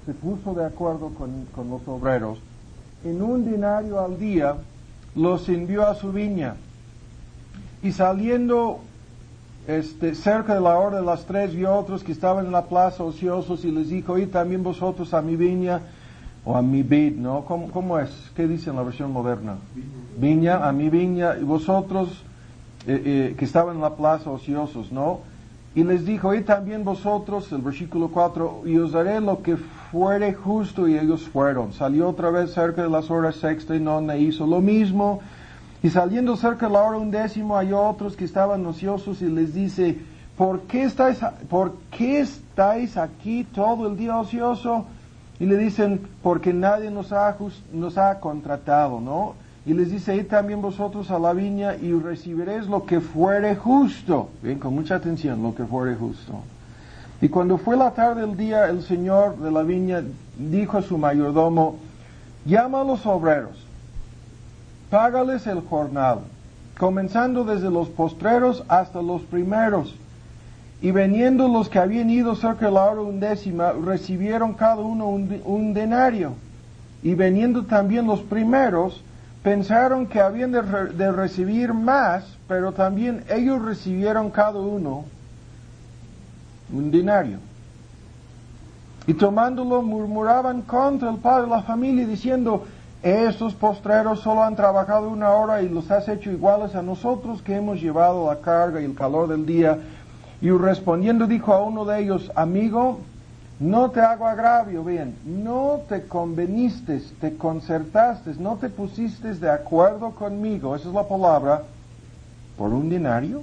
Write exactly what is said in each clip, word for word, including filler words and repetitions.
se puso de acuerdo con, con los obreros. En un denario al día los envió a su viña. Y saliendo este, cerca de la hora de las tres, vio otros que estaban en la plaza ociosos y les dijo, id también vosotros a mi viña, o a mi vid, ¿no? ¿Cómo, cómo es? ¿Qué dice en la versión moderna? Viña, a mi viña, y vosotros eh, eh, que estaban en la plaza ociosos, ¿no? Y les dijo, y también vosotros, el versículo cuatro, y os daré lo que fuere justo, y ellos fueron. Salió otra vez cerca de las horas sexta y nona, e hizo lo mismo. Y saliendo cerca de la hora undécimo, halló otros que estaban ociosos, y les dice, ¿por qué estáis, por qué estáis aquí todo el día ocioso? Y le dicen, porque nadie nos ha, nos ha contratado, ¿no? Y les dice, id también vosotros a la viña y recibiréis lo que fuere justo. Bien, con mucha atención, lo que fuere justo. Y cuando fue la tarde del día, el señor de la viña dijo a su mayordomo, llama a los obreros, págales el jornal, comenzando desde los postreros hasta los primeros. Y veniendo los que habían ido cerca de la hora undécima, recibieron cada uno un, un denario. Y veniendo también los primeros, pensaron que habían de, re, de recibir más, pero también ellos recibieron cada uno un denario. Y tomándolo murmuraban contra el padre de la familia, diciendo, estos postreros solo han trabajado una hora y los has hecho iguales a nosotros que hemos llevado la carga y el calor del día. Y respondiendo dijo a uno de ellos, amigo, no te hago agravio, bien, no te conveniste, te concertaste, no te pusiste de acuerdo conmigo, esa es la palabra, por un denario.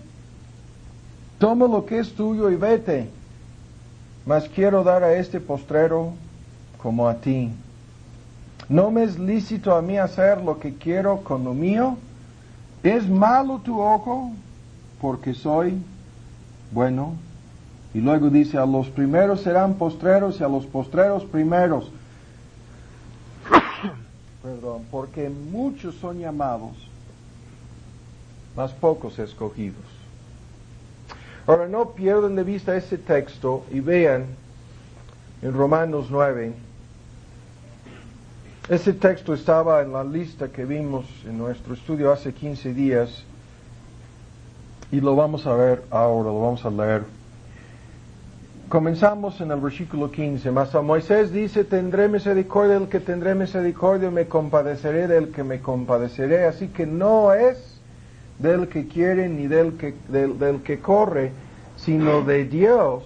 Toma lo que es tuyo y vete, mas quiero dar a este postrero como a ti. ¿No me es lícito a mí hacer lo que quiero con lo mío? ¿Es malo tu ojo porque soy bueno? Y luego dice, a los primeros serán postreros y a los postreros primeros. Perdón, porque muchos son llamados, mas pocos escogidos. Ahora no pierdan de vista ese texto y vean en Romanos nueve. Ese texto estaba en la lista que vimos en nuestro estudio hace quince días y lo vamos a ver ahora, lo vamos a leer. Comenzamos en el versículo quince. Mas a Moisés dice, tendré misericordia del que tendré misericordia, me compadeceré del que me compadeceré. Así que no es del que quiere ni del que, del, del que corre, sino de Dios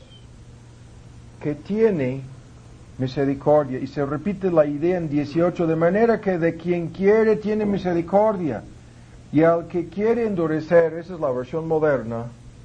que tiene misericordia. Y se repite la idea en dieciocho, de manera que de quien quiere tiene misericordia, y al que quiere endurecer, esa es la versión moderna,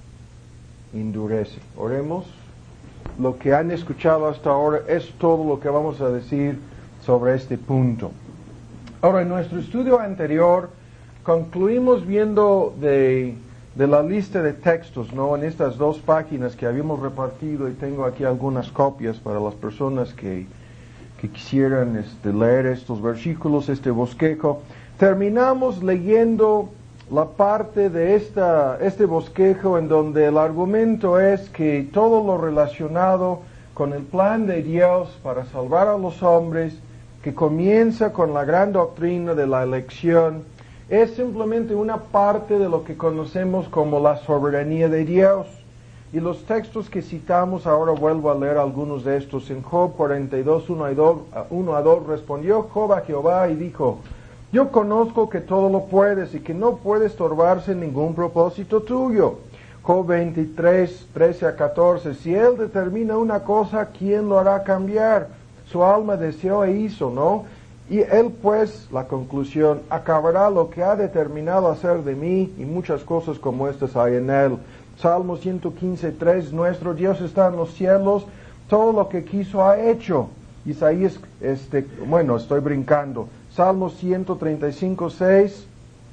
endurece. Oremos. Lo que han escuchado hasta ahora es todo lo que vamos a decir sobre este punto. Ahora, en nuestro estudio anterior concluimos viendo de, de la lista de textos, ¿no? En estas dos páginas que habíamos repartido, y tengo aquí algunas copias para las personas que, que quisieran este, leer estos versículos, este bosquejo. Terminamos leyendo la parte de esta, este bosquejo en donde el argumento es que todo lo relacionado con el plan de Dios para salvar a los hombres, que comienza con la gran doctrina de la elección, es simplemente una parte de lo que conocemos como la soberanía de Dios. Y los textos que citamos, ahora vuelvo a leer algunos de estos. En Job cuarenta y dos, uno a dos, respondió Job a Jehová y dijo, yo conozco que todo lo puedes y que no puede estorbarse ningún propósito tuyo. Job veintitrés, trece a catorce, si él determina una cosa, ¿quién lo hará cambiar? Su alma deseó e hizo, ¿no? Y él pues, la conclusión, acabará lo que ha determinado hacer de mí, y muchas cosas como estas hay en él. Salmo ciento quince, tres, nuestro Dios está en los cielos, todo lo que quiso ha hecho. Isaías, este, bueno, estoy brincando. Salmo ciento treinta y cinco, seis,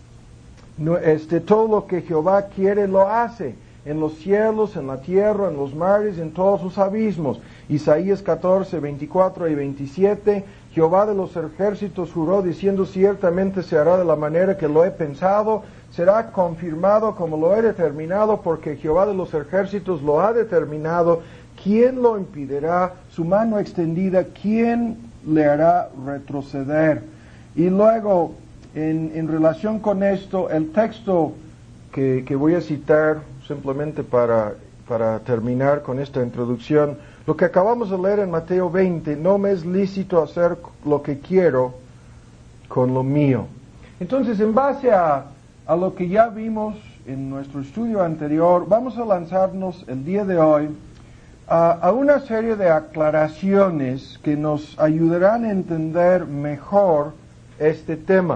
no, este, todo lo que Jehová quiere lo hace, en los cielos, en la tierra, en los mares, en todos sus abismos. Isaías catorce, veinticuatro y veintisiete, Jehová de los ejércitos juró diciendo, ciertamente se hará de la manera que lo he pensado, será confirmado como lo he determinado, porque Jehová de los ejércitos lo ha determinado. ¿quién lo impedirá? Su mano extendida, ¿quién le hará retroceder? Y luego, en, en relación con esto, el texto que, que voy a citar, simplemente para, para terminar con esta introducción, lo que acabamos de leer en Mateo veinte, no me es lícito hacer lo que quiero con lo mío. Entonces, en base a, a lo que ya vimos en nuestro estudio anterior, vamos a lanzarnos el día de hoy a, a una serie de aclaraciones que nos ayudarán a entender mejor este tema.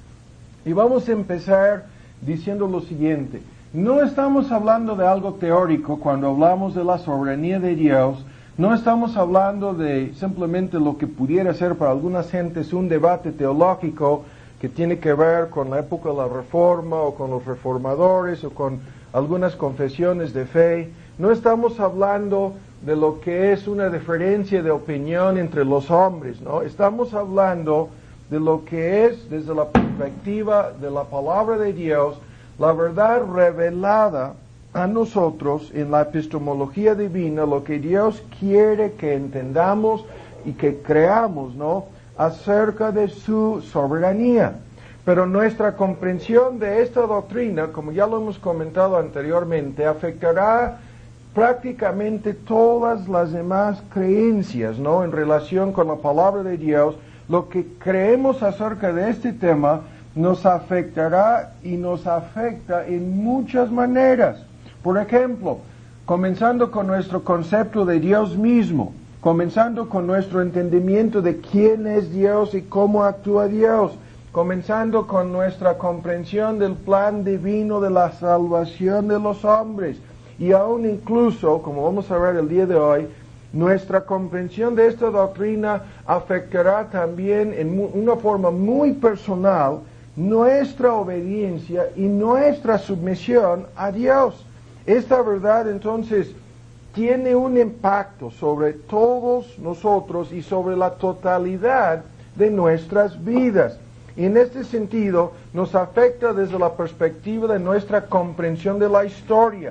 Y vamos a empezar diciendo lo siguiente: no estamos hablando de algo teórico cuando hablamos de la soberanía de Dios. No estamos hablando de simplemente lo que pudiera ser para algunas gentes un debate teológico que tiene que ver con la época de la Reforma o con los reformadores o con algunas confesiones de fe. No estamos hablando de lo que es una diferencia de opinión entre los hombres, ¿no? Estamos hablando de lo que es, desde la perspectiva de la palabra de Dios, la verdad revelada a nosotros en la epistemología divina, lo que Dios quiere que entendamos y que creamos, ¿no?, acerca de su soberanía. Pero nuestra comprensión de esta doctrina, como ya lo hemos comentado anteriormente, afectará prácticamente todas las demás creencias, ¿no?, en relación con la palabra de Dios. Lo que creemos acerca de este tema nos afectará y nos afecta en muchas maneras. Por ejemplo, comenzando con nuestro concepto de Dios mismo, comenzando con nuestro entendimiento de quién es Dios y cómo actúa Dios, comenzando con nuestra comprensión del plan divino de la salvación de los hombres, y aún incluso, como vamos a ver el día de hoy, nuestra comprensión de esta doctrina afectará también en una forma muy personal nuestra obediencia y nuestra sumisión a Dios. Esta verdad entonces tiene un impacto sobre todos nosotros y sobre la totalidad de nuestras vidas. Y en este sentido nos afecta desde la perspectiva de nuestra comprensión de la historia.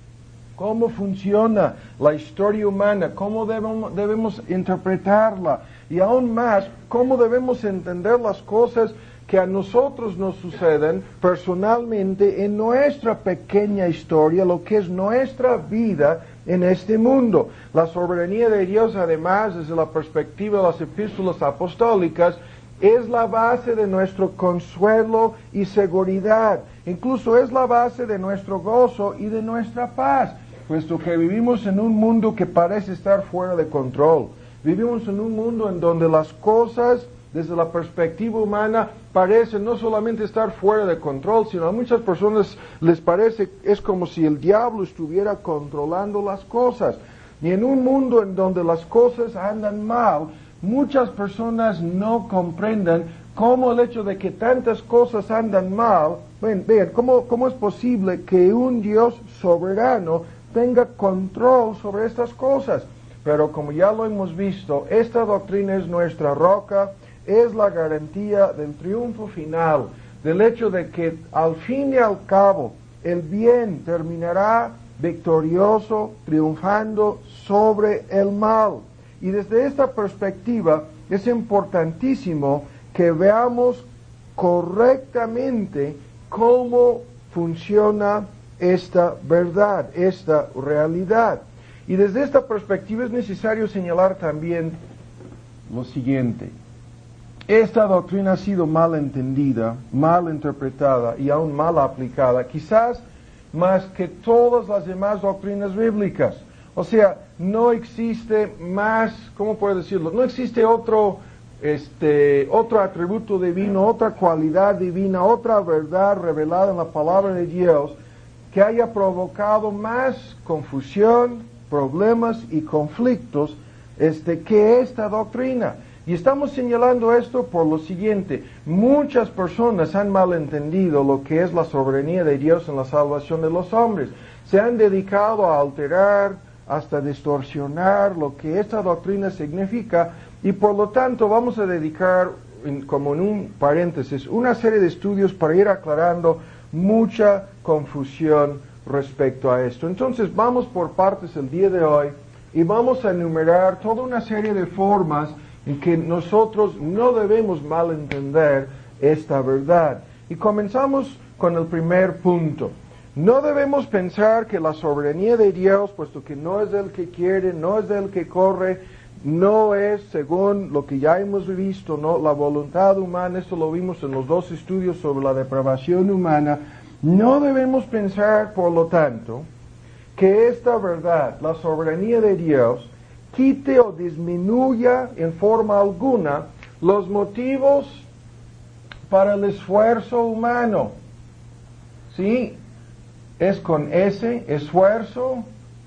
Cómo funciona la historia humana, cómo debemos, debemos interpretarla, y aún más, cómo debemos entender las cosas que a nosotros nos suceden personalmente en nuestra pequeña historia, lo que es nuestra vida en este mundo. La soberanía de Dios, además, desde la perspectiva de las epístolas apostólicas, es la base de nuestro consuelo y seguridad. Incluso es la base de nuestro gozo y de nuestra paz, puesto que vivimos en un mundo que parece estar fuera de control. Vivimos en un mundo en donde las cosas, desde la perspectiva humana, parecen no solamente estar fuera de control, sino a muchas personas les parece, es como si el diablo estuviera controlando las cosas. Y en un mundo en donde las cosas andan mal, muchas personas no comprenden cómo el hecho de que tantas cosas andan mal, ven, vean, cómo, cómo es posible que un Dios soberano tenga control sobre estas cosas. Pero como ya lo hemos visto, esta doctrina es nuestra roca, es la garantía del triunfo final, del hecho de que al fin y al cabo el bien terminará victorioso, triunfando sobre el mal. Y desde esta perspectiva es importantísimo que veamos correctamente cómo funciona esta verdad, esta realidad. Y desde esta perspectiva es necesario señalar también lo siguiente: esta doctrina ha sido mal entendida, mal interpretada y aún mal aplicada, quizás más que todas las demás doctrinas bíblicas. O sea, no existe más, ¿cómo puedo decirlo? No existe otro, este, otro atributo divino, otra cualidad divina, otra verdad revelada en la palabra de Dios que haya provocado más confusión, problemas y conflictos este, que esta doctrina. Y estamos señalando esto por lo siguiente: muchas personas han malentendido lo que es la soberanía de Dios en la salvación de los hombres. Se han dedicado a alterar, hasta distorsionar lo que esta doctrina significa, y por lo tanto vamos a dedicar, en, como en un paréntesis, una serie de estudios para ir aclarando mucha confusión respecto a esto. Entonces vamos por partes el día de hoy y vamos a enumerar toda una serie de formas en que nosotros no debemos malentender esta verdad. Y comenzamos con el primer punto. No debemos pensar que la soberanía de Dios, puesto que no es del que quiere, no es del que corre, no es, según lo que ya hemos visto, no la voluntad humana. Esto lo vimos en los dos estudios sobre la depravación humana. No debemos pensar, por lo tanto, que esta verdad, la soberanía de Dios, quite o disminuya en forma alguna los motivos para el esfuerzo humano. ¿Sí? Es con ese esfuerzo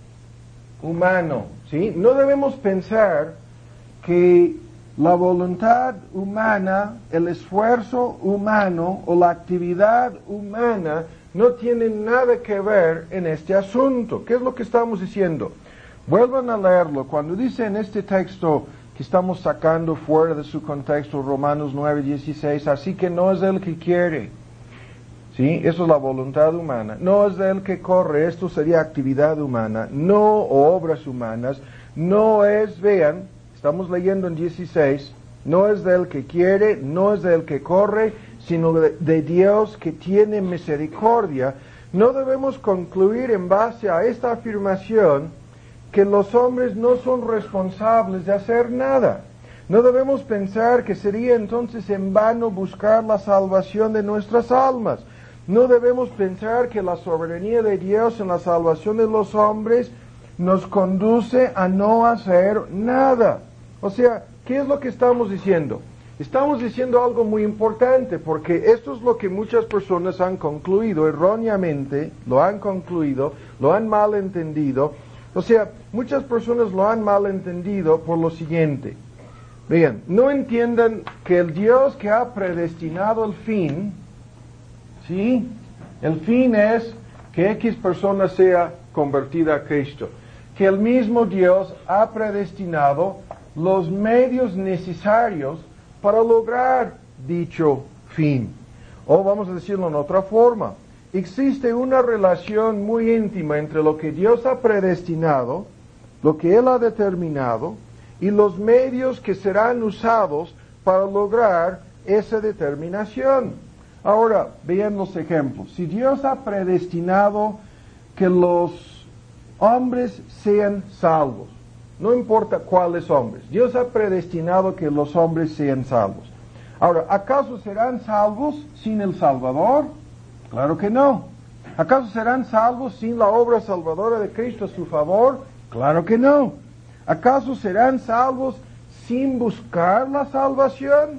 humano. ¿Sí? No debemos pensar que la voluntad humana, el esfuerzo humano o la actividad humana no tiene nada que ver en este asunto. ¿Qué es lo que estamos diciendo? Vuelvan a leerlo. Cuando dice en este texto que estamos sacando fuera de su contexto, Romanos nueve, dieciséis, así que no es el que quiere. ¿Sí? Eso es la voluntad humana. No es el que corre, esto sería actividad humana, no obras humanas, no es, vean, estamos leyendo en dieciséis, no es del que quiere, no es del que corre, sino de, de Dios que tiene misericordia. No debemos concluir en base a esta afirmación que los hombres no son responsables de hacer nada. No debemos pensar que sería entonces en vano buscar la salvación de nuestras almas. No debemos pensar que la soberanía de Dios en la salvación de los hombres nos conduce a no hacer nada. O sea, ¿qué es lo que estamos diciendo? Estamos diciendo algo muy importante, porque esto es lo que muchas personas han concluido erróneamente, lo han concluido, lo han malentendido. O sea, muchas personas lo han malentendido por lo siguiente. Vean, no entiendan que el Dios que ha predestinado el fin, ¿sí? El fin es que X persona sea convertida a Cristo. Que el mismo Dios ha predestinado los medios necesarios para lograr dicho fin. O vamos a decirlo en otra forma, existe una relación muy íntima entre lo que Dios ha predestinado, lo que Él ha determinado, y los medios que serán usados para lograr esa determinación. Ahora, vean los ejemplos. Si Dios ha predestinado que los hombres sean salvos, no importa cuáles hombres, Dios ha predestinado que los hombres sean salvos. Ahora, ¿acaso serán salvos sin el Salvador? Claro que no. ¿Acaso serán salvos sin la obra salvadora de Cristo a su favor? Claro que no. ¿Acaso serán salvos sin buscar la salvación?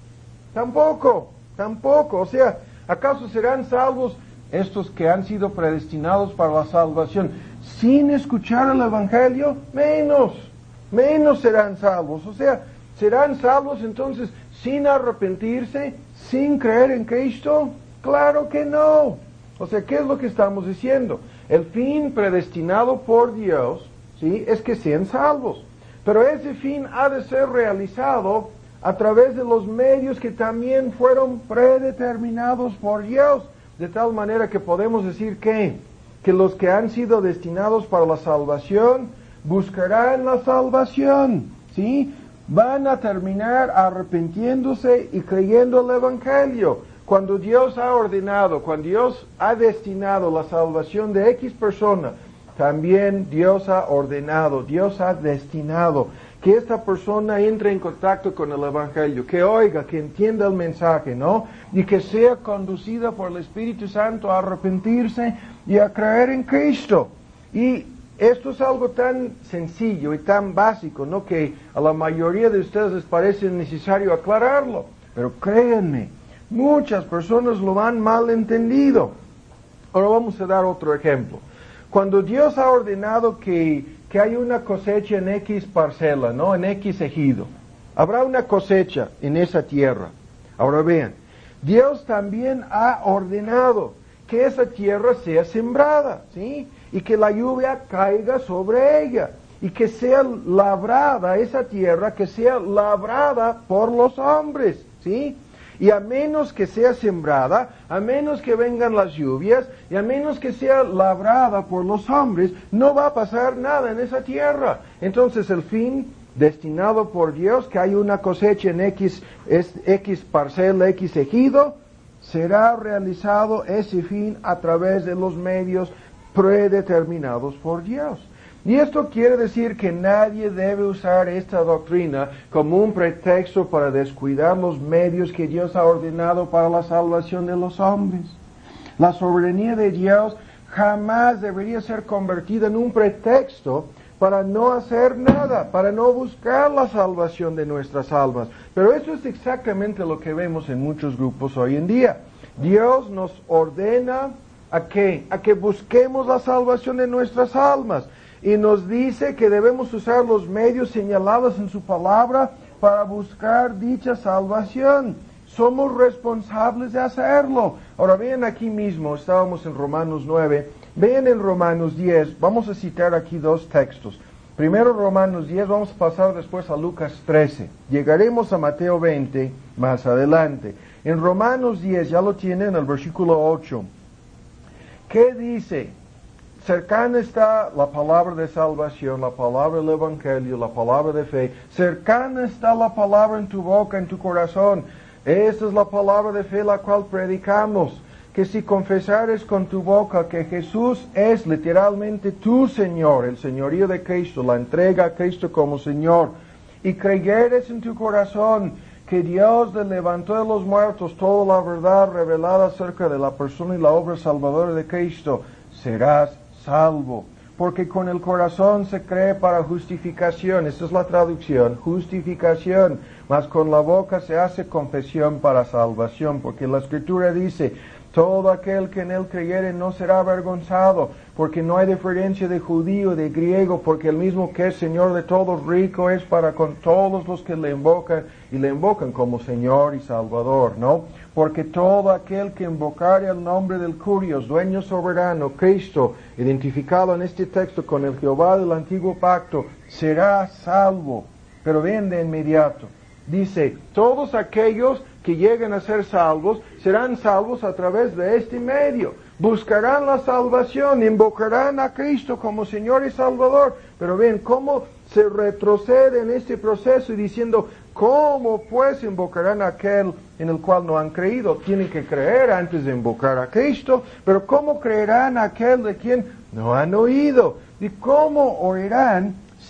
Tampoco, tampoco. O sea, ¿acaso serán salvos estos que han sido predestinados para la salvación sin escuchar el Evangelio? Menos, menos serán salvos. O sea, ¿serán salvos entonces sin arrepentirse, sin creer en Cristo? Claro que no. O sea, ¿qué es lo que estamos diciendo? El fin predestinado por Dios, ¿sí?, es que sean salvos. Pero ese fin ha de ser realizado a través de los medios que también fueron predeterminados por Dios. De tal manera que podemos decir que, que los que han sido destinados para la salvación buscarán la salvación, ¿sí? Van a terminar arrepintiéndose y creyendo el Evangelio. Cuando Dios ha ordenado, cuando Dios ha destinado la salvación de X persona, también Dios ha ordenado, Dios ha destinado que esta persona entre en contacto con el Evangelio, que oiga, que entienda el mensaje, ¿no? Y que sea conducida por el Espíritu Santo a arrepentirse y a creer en Cristo. Y esto es algo tan sencillo y tan básico, ¿no?, que a la mayoría de ustedes les parece necesario aclararlo. Pero créanme, muchas personas lo han mal entendido. Ahora vamos a dar otro ejemplo. Cuando Dios ha ordenado que, que hay una cosecha en X parcela, ¿no?, en X ejido, habrá una cosecha en esa tierra. Ahora vean, Dios también ha ordenado que esa tierra sea sembrada, ¿sí?, y que la lluvia caiga sobre ella, y que sea labrada esa tierra, que sea labrada por los hombres, ¿sí? Y a menos que sea sembrada, a menos que vengan las lluvias, y a menos que sea labrada por los hombres, no va a pasar nada en esa tierra. Entonces el fin destinado por Dios, que hay una cosecha en X, es, X parcela, X ejido, será realizado ese fin a través de los medios predeterminados por Dios. Y esto quiere decir que nadie debe usar esta doctrina como un pretexto para descuidar los medios que Dios ha ordenado para la salvación de los hombres. La soberanía de Dios jamás debería ser convertida en un pretexto para no hacer nada, para no buscar la salvación de nuestras almas. Pero esto es exactamente lo que vemos en muchos grupos hoy en día. Dios nos ordena a que, a que busquemos la salvación de nuestras almas. Y nos dice que debemos usar los medios señalados en su palabra para buscar dicha salvación. Somos responsables de hacerlo. Ahora vean aquí mismo, estábamos en Romanos nueve, vean en Romanos diez, vamos a citar aquí dos textos. Primero Romanos diez, vamos a pasar después a Lucas trece. Llegaremos a Mateo veinte más adelante. En Romanos diez, ya lo tienen en el versículo ocho. ¿Qué dice? Cercana está la palabra de salvación, la palabra del Evangelio, la palabra de fe. Cercana está la palabra en tu boca, en tu corazón. Esta es la palabra de fe la cual predicamos. Que si confesares con tu boca que Jesús es literalmente tu Señor, el señorío de Cristo, la entrega a Cristo como Señor, y creyeres en tu corazón que Dios le levantó de los muertos toda la verdad revelada acerca de la persona y la obra salvadora de Cristo, serás salvo. Porque con el corazón se cree para justificación, esta es la traducción, justificación, mas con la boca se hace confesión para salvación, porque la Escritura dice, todo aquel que en él creyere no será avergonzado, porque no hay diferencia de judío, de griego, porque el mismo que es Señor de todos, rico es para con todos los que le invocan, y le invocan como Señor y Salvador, ¿no? Porque todo aquel que invocare el nombre del Curios, dueño soberano, Cristo, identificado en este texto con el Jehová del antiguo pacto, será salvo. Pero ven de inmediato. Dice, todos aquellos que lleguen a ser salvos, serán salvos a través de este medio. Buscarán la salvación, invocarán a Cristo como Señor y Salvador. Pero ven cómo se retrocede en este proceso y diciendo, ¿cómo pues invocarán a aquel en el cual no han creído? Tienen que creer antes de invocar a Cristo, pero ¿cómo creerán a aquel de quien no han oído? ¿Y cómo oirán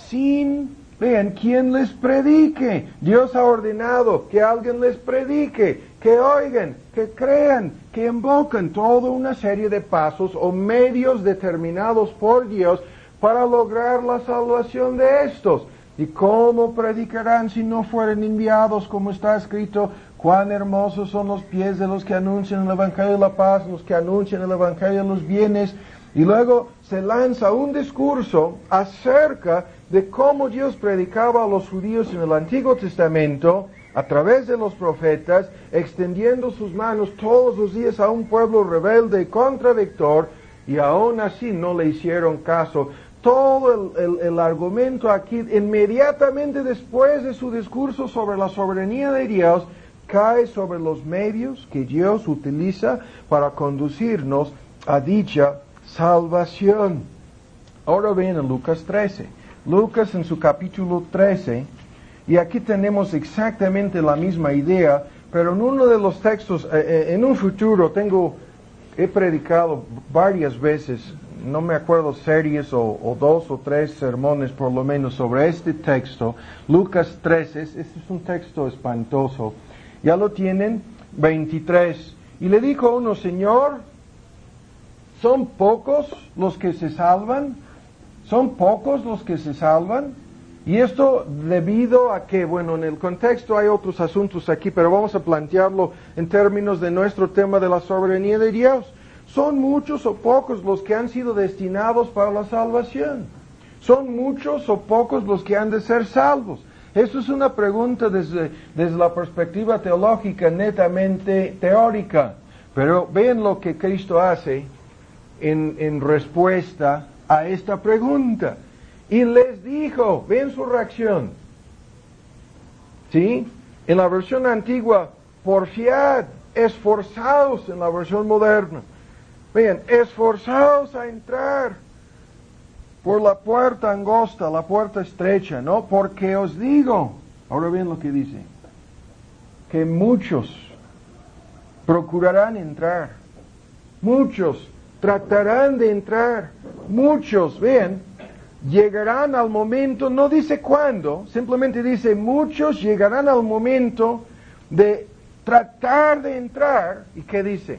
sin, vean, quien les predique? Dios ha ordenado que alguien les predique, que oigan, que crean, que invoquen toda una serie de pasos o medios determinados por Dios para lograr la salvación de estos. ¿Y cómo predicarán si no fueren enviados? Como está escrito, cuán hermosos son los pies de los que anuncian el Evangelio de la paz, los que anuncian el Evangelio de los bienes. Y luego se lanza un discurso acerca de cómo Dios predicaba a los judíos en el Antiguo Testamento, a través de los profetas, extendiendo sus manos todos los días a un pueblo rebelde y contradictor, y aún así no le hicieron caso. Todo el, el, el argumento aquí, inmediatamente después de su discurso sobre la soberanía de Dios, cae sobre los medios que Dios utiliza para conducirnos a dicha salvación. Ahora ven en Lucas trece. Lucas en su capítulo trece, y aquí tenemos exactamente la misma idea, pero en uno de los textos, eh, en un futuro tengo, he predicado varias veces, no me acuerdo series o, o dos o tres sermones por lo menos sobre este texto, Lucas trece, este es un texto espantoso, ya lo tienen, veintitrés, y le dijo a uno, Señor, ¿son pocos los que se salvan? ¿Son pocos los que se salvan? Y esto debido a que, bueno, en el contexto hay otros asuntos aquí, pero vamos a plantearlo en términos de nuestro tema de la soberanía de Dios. ¿Son muchos o pocos los que han sido destinados para la salvación? ¿Son muchos o pocos los que han de ser salvos? Eso es una pregunta desde, desde la perspectiva teológica netamente teórica. Pero vean lo que Cristo hace en, en respuesta a esta pregunta. Y les dijo, ven su reacción. ¿Sí? En la versión antigua porfiad, esforzaos en la versión moderna. Vean, esforzaos a entrar por la puerta angosta, la puerta estrecha, ¿no? Porque os digo, ahora bien lo que dice, que muchos procurarán entrar, muchos tratarán de entrar, muchos, vean, llegarán al momento, no dice cuándo, simplemente dice muchos llegarán al momento de tratar de entrar, ¿y qué dice?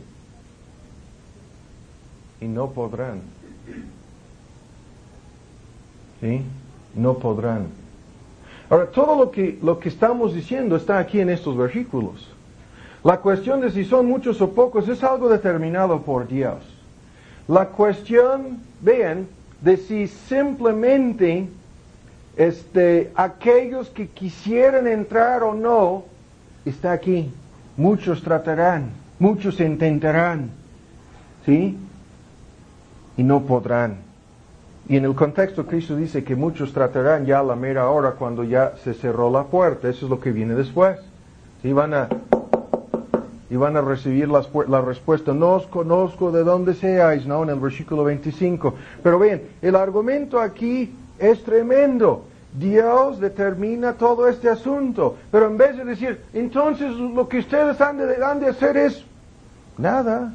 Y no podrán. ¿Sí? No podrán. Ahora, todo lo que, lo que estamos diciendo está aquí en estos versículos. La cuestión de si son muchos o pocos es algo determinado por Dios. La cuestión, vean, de si simplemente este, aquellos que quisieran entrar o no, está aquí. Muchos tratarán, muchos intentarán, ¿sí? Y no podrán. Y en el contexto Cristo dice que muchos tratarán ya a la mera hora cuando ya se cerró la puerta. Eso es lo que viene después. ¿Sí? Van a, y van a recibir las, la respuesta, no os conozco de dónde seáis, ¿no? En el versículo veinticinco. Pero bien, el argumento aquí es tremendo. Dios determina todo este asunto. Pero en vez de decir, entonces lo que ustedes han de, han de hacer es nada.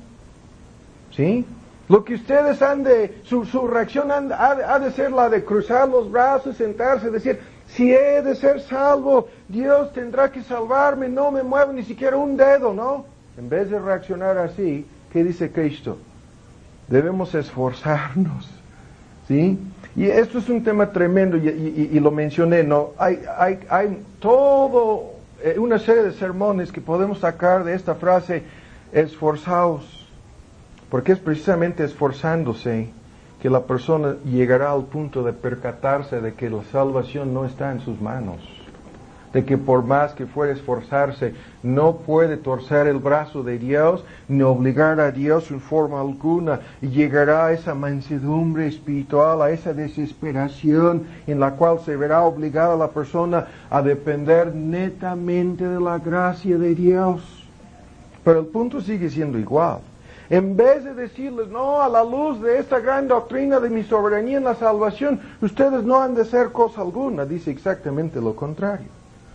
¿Sí? Lo que ustedes han de, su, su reacción han, ha, ha de ser la de cruzar los brazos, sentarse, decir, si he de ser salvo, Dios tendrá que salvarme, no me muevo ni siquiera un dedo, ¿no? En vez de reaccionar así, ¿qué dice Cristo? Debemos esforzarnos, ¿sí? Y esto es un tema tremendo, y, y, y lo mencioné, ¿no? Hay, hay, hay todo, eh, una serie de sermones que podemos sacar de esta frase, esforzaos. Porque es precisamente esforzándose que la persona llegará al punto de percatarse de que la salvación no está en sus manos. De que por más que fuera esforzarse, no puede torcer el brazo de Dios, ni obligar a Dios en forma alguna. Y llegará a esa mansedumbre espiritual, a esa desesperación en la cual se verá obligada la persona a depender netamente de la gracia de Dios. Pero el punto sigue siendo igual. En vez de decirles, no, a la luz de esta gran doctrina de mi soberanía en la salvación, ustedes no han de ser cosa alguna, dice exactamente lo contrario.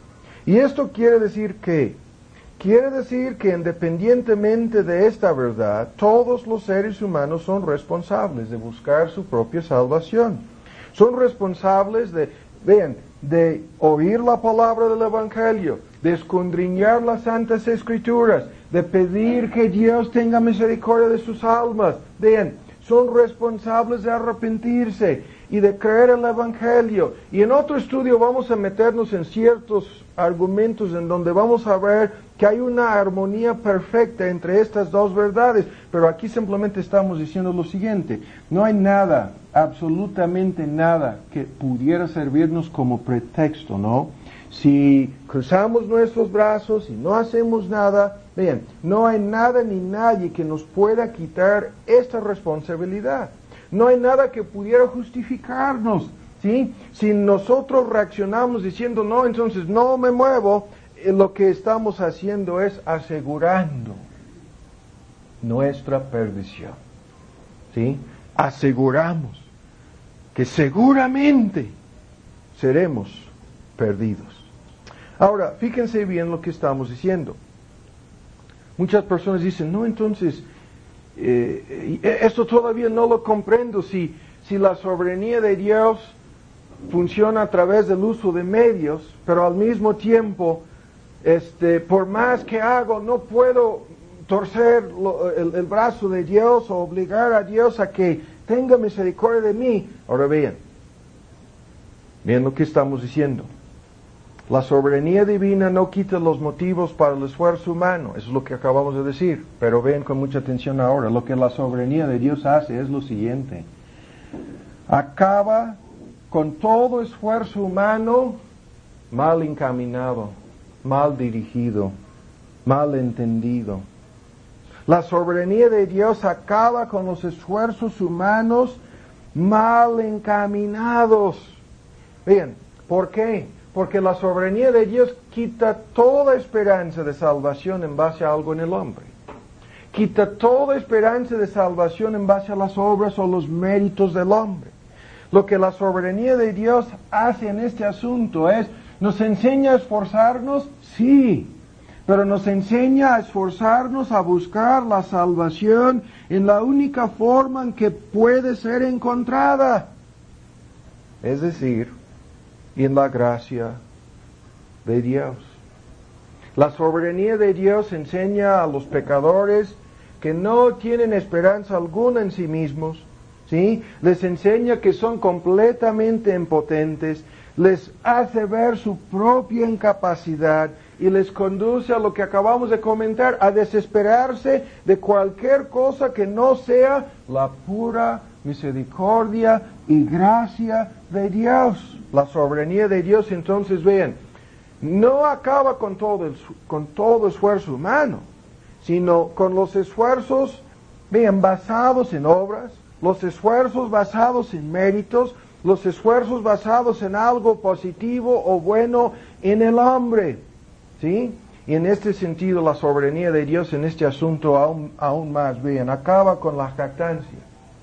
Y esto quiere decir que, quiere decir que independientemente de esta verdad, todos los seres humanos son responsables de buscar su propia salvación. Son responsables de, vean, de oír la palabra del Evangelio, de escudriñar las Santas Escrituras, de pedir que Dios tenga misericordia de sus almas. Vean, son responsables de arrepentirse y de creer en el Evangelio. Y en otro estudio vamos a meternos en ciertos argumentos en donde vamos a ver que hay una armonía perfecta entre estas dos verdades. Pero aquí simplemente estamos diciendo lo siguiente: no hay nada, absolutamente nada, que pudiera servirnos como pretexto, ¿no? Si cruzamos nuestros brazos y no hacemos nada, vean, no hay nada ni nadie que nos pueda quitar esta responsabilidad. No hay nada que pudiera justificarnos, ¿sí? Si nosotros reaccionamos diciendo, no, entonces no me muevo, eh, lo que estamos haciendo es asegurando nuestra perdición, ¿sí? Aseguramos que seguramente seremos perdidos. Ahora, fíjense bien lo que estamos diciendo. Muchas personas dicen, no, entonces, eh, esto todavía no lo comprendo, si, si la soberanía de Dios funciona a través del uso de medios, pero al mismo tiempo, este, por más que hago, no puedo torcer lo, el, el brazo de Dios o obligar a Dios a que tenga misericordia de mí. Ahora vean, vean lo que estamos diciendo. La soberanía divina no quita los motivos para el esfuerzo humano, eso es lo que acabamos de decir, pero ven con mucha atención ahora, lo que la soberanía de Dios hace es lo siguiente: acaba con todo esfuerzo humano mal encaminado, mal dirigido, mal entendido. La soberanía de Dios acaba con los esfuerzos humanos mal encaminados. Vean, ¿por qué? Porque la soberanía de Dios quita toda esperanza de salvación en base a algo en el hombre. Quita toda esperanza de salvación en base a las obras o los méritos del hombre. Lo que la soberanía de Dios hace en este asunto es, ¿nos enseña a esforzarnos? Sí. Pero nos enseña a esforzarnos a buscar la salvación en la única forma en que puede ser encontrada. Es decir, en la gracia de Dios. La soberanía de Dios enseña a los pecadores que no tienen esperanza alguna en sí mismos, ¿sí? Les enseña que son completamente impotentes, les hace ver su propia incapacidad y les conduce a lo que acabamos de comentar, a desesperarse de cualquier cosa que no sea la pura misericordia y gracia de Dios. La soberanía de Dios, entonces, vean, no acaba con todo, el, con todo esfuerzo humano, sino con los esfuerzos, vean, basados en obras, los esfuerzos basados en méritos, los esfuerzos basados en algo positivo o bueno en el hombre, ¿sí? Y en este sentido la soberanía de Dios en este asunto aún, aún más, vean, acaba con la jactancia,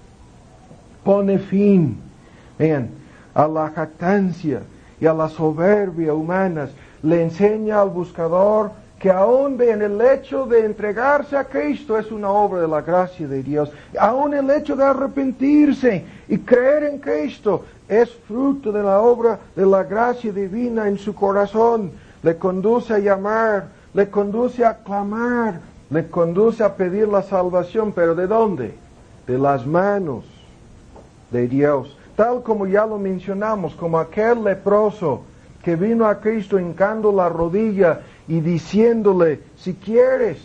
pone fin, vean, a la jactancia y a la soberbia humanas, le enseña al buscador que aún, vean, el hecho de entregarse a Cristo es una obra de la gracia de Dios. Aún el hecho de arrepentirse y creer en Cristo es fruto de la obra de la gracia divina en su corazón. Le conduce a llamar, le conduce a clamar, le conduce a pedir la salvación. ¿Pero de dónde? De las manos de Dios. Tal como ya lo mencionamos, como aquel leproso que vino a Cristo hincando la rodilla y diciéndole, si quieres,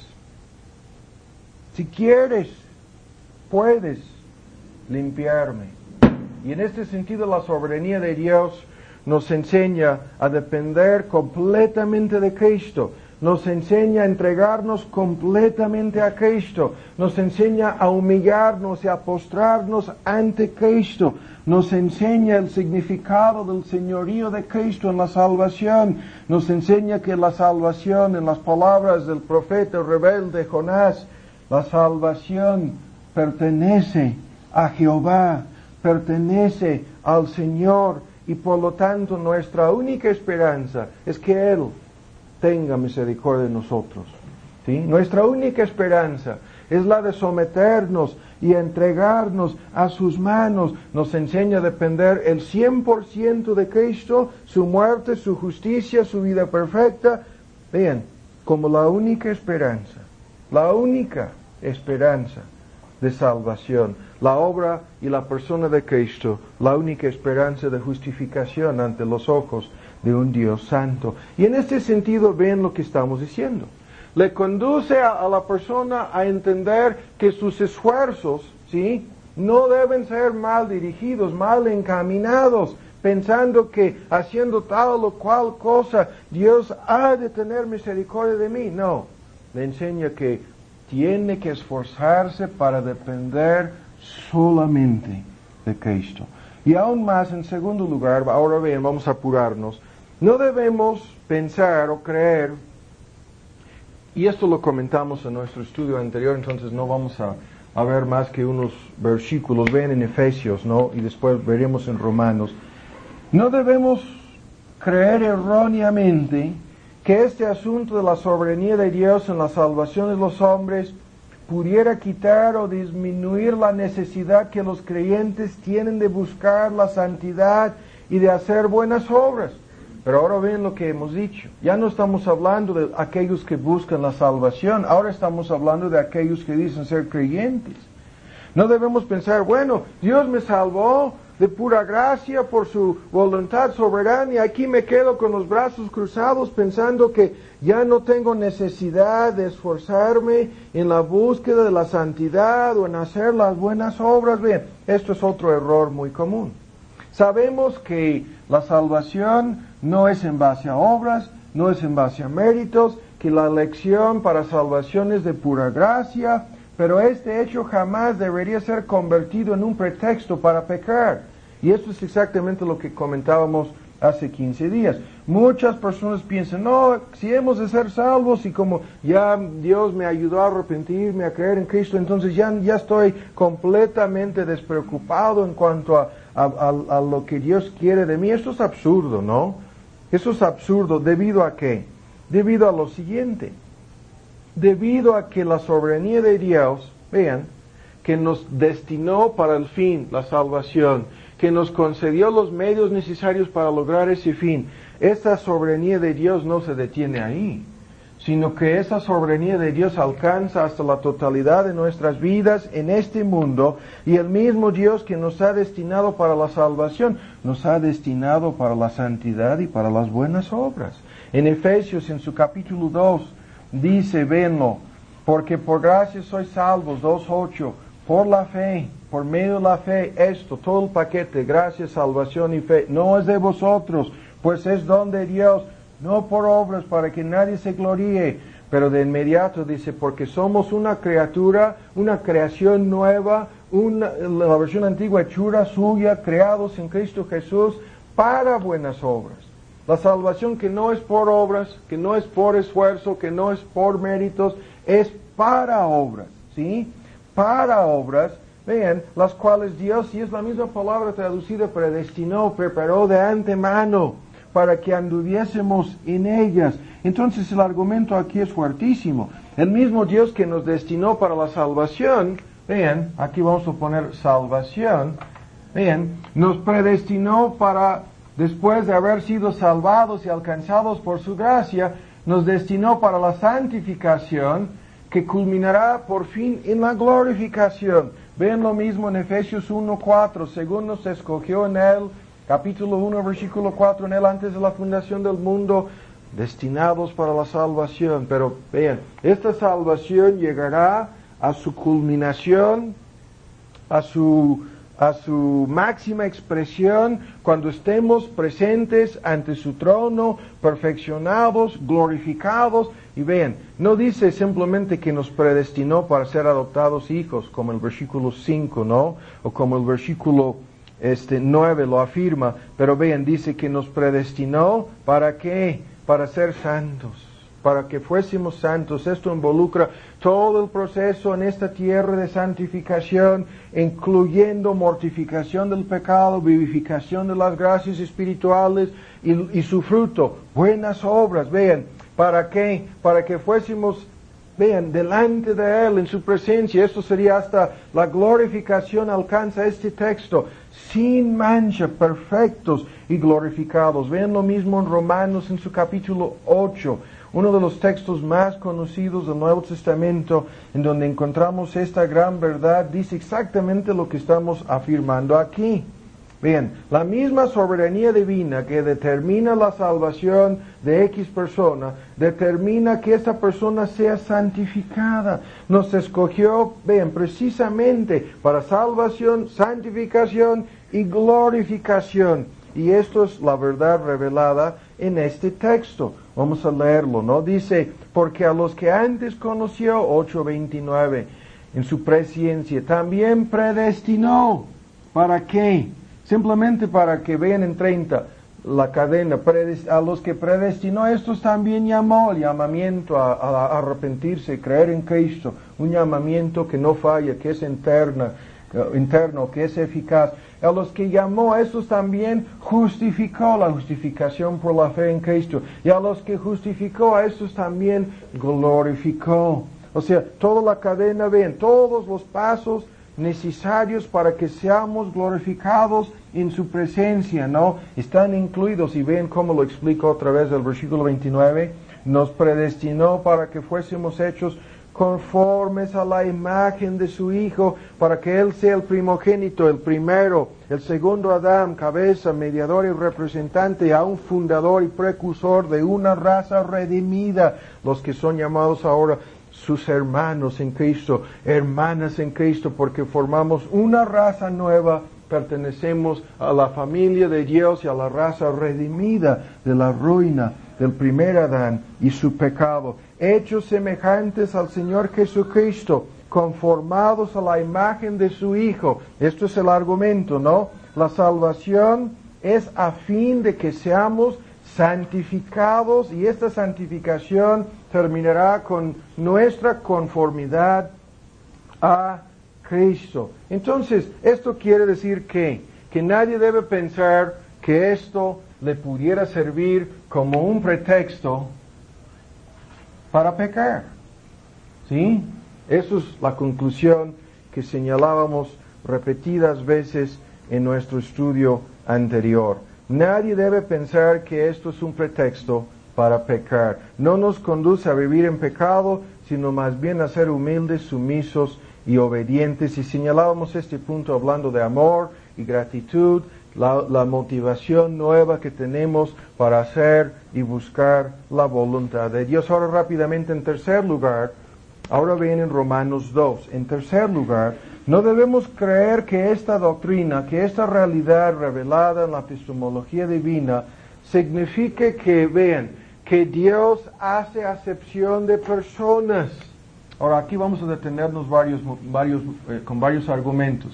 si quieres, puedes limpiarme. Y en este sentido la soberanía de Dios nos enseña a depender completamente de Cristo, nos enseña a entregarnos completamente a Cristo, nos enseña a humillarnos y a postrarnos ante Cristo, nos enseña el significado del señorío de Cristo en la salvación, nos enseña que la salvación, en las palabras del profeta rebelde Jonás, la salvación pertenece a Jehová, pertenece al Señor, y por lo tanto nuestra única esperanza es que Él tenga misericordia de nosotros, ¿sí? Nuestra única esperanza es la de someternos y entregarnos a sus manos. Nos enseña a depender el cien por ciento de Cristo, su muerte, su justicia, su vida perfecta. Vean, como la única esperanza, la única esperanza de salvación, la obra y la persona de Cristo, la única esperanza de justificación ante los ojos de un Dios santo. Y en este sentido, vean lo que estamos diciendo. Le conduce a, a la persona a entender que sus esfuerzos, ¿sí?, no deben ser mal dirigidos, mal encaminados, pensando que haciendo tal o cual cosa, Dios ha de tener misericordia de mí. No, le enseña que tiene que esforzarse para depender solamente de Cristo. Y aún más, en segundo lugar, ahora bien, vamos a apurarnos, no debemos pensar o creer, y esto lo comentamos en nuestro estudio anterior, entonces no vamos a, a ver más que unos versículos, ven en Efesios, ¿no? Y después veremos en Romanos. No debemos creer erróneamente que este asunto de la soberanía de Dios en la salvación de los hombres pudiera quitar o disminuir la necesidad que los creyentes tienen de buscar la santidad y de hacer buenas obras. Pero ahora ven lo que hemos dicho. Ya no estamos hablando de aquellos que buscan la salvación, ahora estamos hablando de aquellos que dicen ser creyentes. No debemos pensar, bueno, Dios me salvó de pura gracia por su voluntad soberana y aquí me quedo con los brazos cruzados pensando que ya no tengo necesidad de esforzarme en la búsqueda de la santidad o en hacer las buenas obras. Bien, esto es otro error muy común. Sabemos que la salvación no es en base a obras, no es en base a méritos, que la elección para salvación es de pura gracia, pero este hecho jamás debería ser convertido en un pretexto para pecar. Y esto es exactamente lo que comentábamos hace quince días. Muchas personas piensan, no, si hemos de ser salvos y como ya Dios me ayudó a arrepentirme, a creer en Cristo, entonces ya, ya estoy completamente despreocupado en cuanto a, a, a, a lo que Dios quiere de mí. Esto es absurdo, ¿no? Eso es absurdo. ¿Debido a qué? Debido a lo siguiente. Debido a que la soberanía de Dios, vean, que nos destinó para el fin, la salvación, que nos concedió los medios necesarios para lograr ese fin. Esta soberanía de Dios no se detiene ahí, sino que esa soberanía de Dios alcanza hasta la totalidad de nuestras vidas en este mundo, y el mismo Dios que nos ha destinado para la salvación, nos ha destinado para la santidad y para las buenas obras. En Efesios, en su capítulo dos, dice, venlo, porque por gracia sois salvos, dos ocho, por la fe, por medio de la fe, esto, todo el paquete, gracia, salvación y fe, no es de vosotros, pues es don de Dios, no por obras para que nadie se gloríe, pero de inmediato dice, porque somos una criatura, una creación nueva, una, la versión antigua, hechura suya, creados en Cristo Jesús, para buenas obras. La salvación que no es por obras, que no es por esfuerzo, que no es por méritos, es para obras, ¿sí? Para obras, vean, las cuales Dios, y es la misma palabra traducida, predestinó, preparó de antemano, para que anduviésemos en ellas. Entonces el argumento aquí es fuertísimo. El mismo Dios que nos destinó para la salvación, vean, aquí vamos a poner salvación, vean, nos predestinó para, después de haber sido salvados y alcanzados por su gracia, nos destinó para la santificación, que culminará por fin en la glorificación. Ven lo mismo en Efesios uno cuatro, según nos escogió en él, capítulo uno, versículo cuatro, en él antes de la fundación del mundo, destinados para la salvación. Pero vean, esta salvación llegará a su culminación, a su, a su máxima expresión, cuando estemos presentes ante su trono, perfeccionados, glorificados. Y vean, no dice simplemente que nos predestinó para ser adoptados hijos, como el versículo cinco, ¿no? O como el versículo este, nueve lo afirma, pero vean, dice que nos predestinó, ¿para qué? Para ser santos, para que fuésemos santos. Esto involucra todo el proceso en esta tierra de santificación, incluyendo mortificación del pecado, vivificación de las gracias espirituales y, y su fruto, buenas obras. Vean, ¿para qué? Para que fuésemos, vean, delante de Él, en su presencia. Esto sería hasta la glorificación, alcanza este texto, sin mancha, perfectos y glorificados. Vean lo mismo en Romanos, en su capítulo ocho, uno de los textos más conocidos del Nuevo Testamento, en donde encontramos esta gran verdad. Dice exactamente lo que estamos afirmando aquí. Bien, la misma soberanía divina que determina la salvación de X persona, determina que esa persona sea santificada. Nos escogió, vean, precisamente para salvación, santificación y glorificación. Y esto es la verdad revelada en este texto. Vamos a leerlo, ¿no? Dice, porque a los que antes conoció, ocho veintinueve, en su presciencia, también predestinó. ¿Para qué? Simplemente para que vean en treinta la cadena. A los que predestinó, estos también llamó, el llamamiento a, a arrepentirse, creer en Cristo, un llamamiento que no falla, que es interna, uh, interno, que es eficaz. A los que llamó, a estos también justificó, la justificación por la fe en Cristo. Y a los que justificó, a estos también glorificó. O sea, toda la cadena, ven, todos los pasos necesarios para que seamos glorificados en su presencia, ¿no? Están incluidos, y ven cómo lo explica otra vez el versículo veintinueve, nos predestinó para que fuésemos hechos conformes a la imagen de su Hijo, para que Él sea el primogénito, el primero, el segundo Adán, cabeza, mediador y representante, aún fundador y precursor de una raza redimida, los que son llamados ahora sus hermanos en Cristo, hermanas en Cristo, porque formamos una raza nueva, pertenecemos a la familia de Dios y a la raza redimida de la ruina del primer Adán y su pecado, hechos semejantes al Señor Jesucristo, conformados a la imagen de su Hijo. Esto es el argumento, ¿no? La salvación es a fin de que seamos santificados, y esta santificación terminará con nuestra conformidad a Cristo. Entonces, esto quiere decir que, que nadie debe pensar que esto le pudiera servir como un pretexto para pecar. ¿Sí? Esa es la conclusión que señalábamos repetidas veces en nuestro estudio anterior. Nadie debe pensar que esto es un pretexto para pecar. No nos conduce a vivir en pecado, sino más bien a ser humildes, sumisos y obedientes. Y señalábamos este punto hablando de amor y gratitud, la, la motivación nueva que tenemos para hacer y buscar la voluntad de Dios. Ahora rápidamente, en tercer lugar, ahora viene en Romanos dos. En tercer lugar, no debemos creer que esta doctrina, que esta realidad revelada en la epistemología divina, signifique que, vean, que Dios hace acepción de personas. Ahora aquí vamos a detenernos varios, varios, eh, con varios argumentos.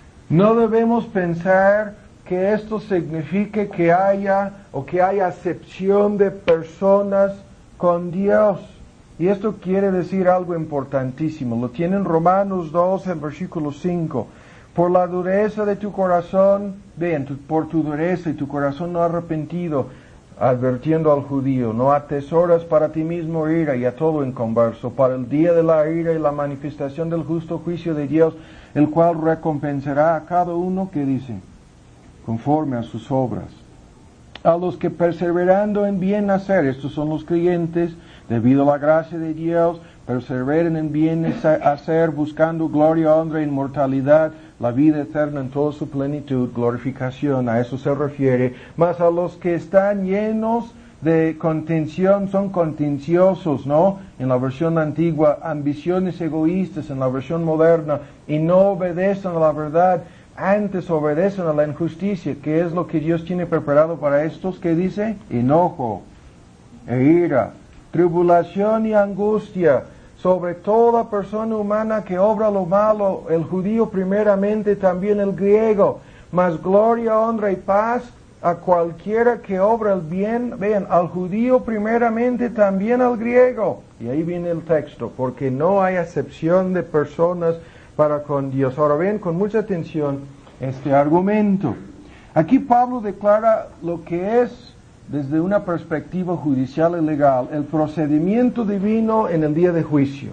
No debemos pensar que esto signifique que haya o que haya acepción de personas con Dios. Y esto quiere decir algo importantísimo. Lo tiene en Romanos dos, en versículo cinco. Por la dureza de tu corazón, ven, tu, por tu dureza y tu corazón no arrepentido, advirtiendo al judío, no atesoras para ti mismo ira y a todo inconverso, para el día de la ira y la manifestación del justo juicio de Dios, el cual recompensará a cada uno que dice, conforme a sus obras. A los que perseverando en bien hacer, estos son los creyentes, debido a la gracia de Dios, perseveren en bien hacer, buscando gloria, honra, inmortalidad, la vida eterna en toda su plenitud, glorificación, a eso se refiere. Mas a los que están llenos de contención, son contenciosos, ¿no? En la versión antigua, ambiciones egoístas en la versión moderna, y no obedecen a la verdad, antes obedecen a la injusticia. ¿Qué es lo que Dios tiene preparado para estos? ¿Qué dice? Enojo e ira, tribulación y angustia sobre toda persona humana que obra lo malo, el judío primeramente, también el griego, mas gloria, honra y paz a cualquiera que obra el bien. Vean, al judío primeramente, también al griego. Y ahí viene el texto, porque no hay acepción de personas para con Dios. Ahora ven con mucha atención este argumento. Aquí Pablo declara lo que es, desde una perspectiva judicial y legal, el procedimiento divino en el día de juicio.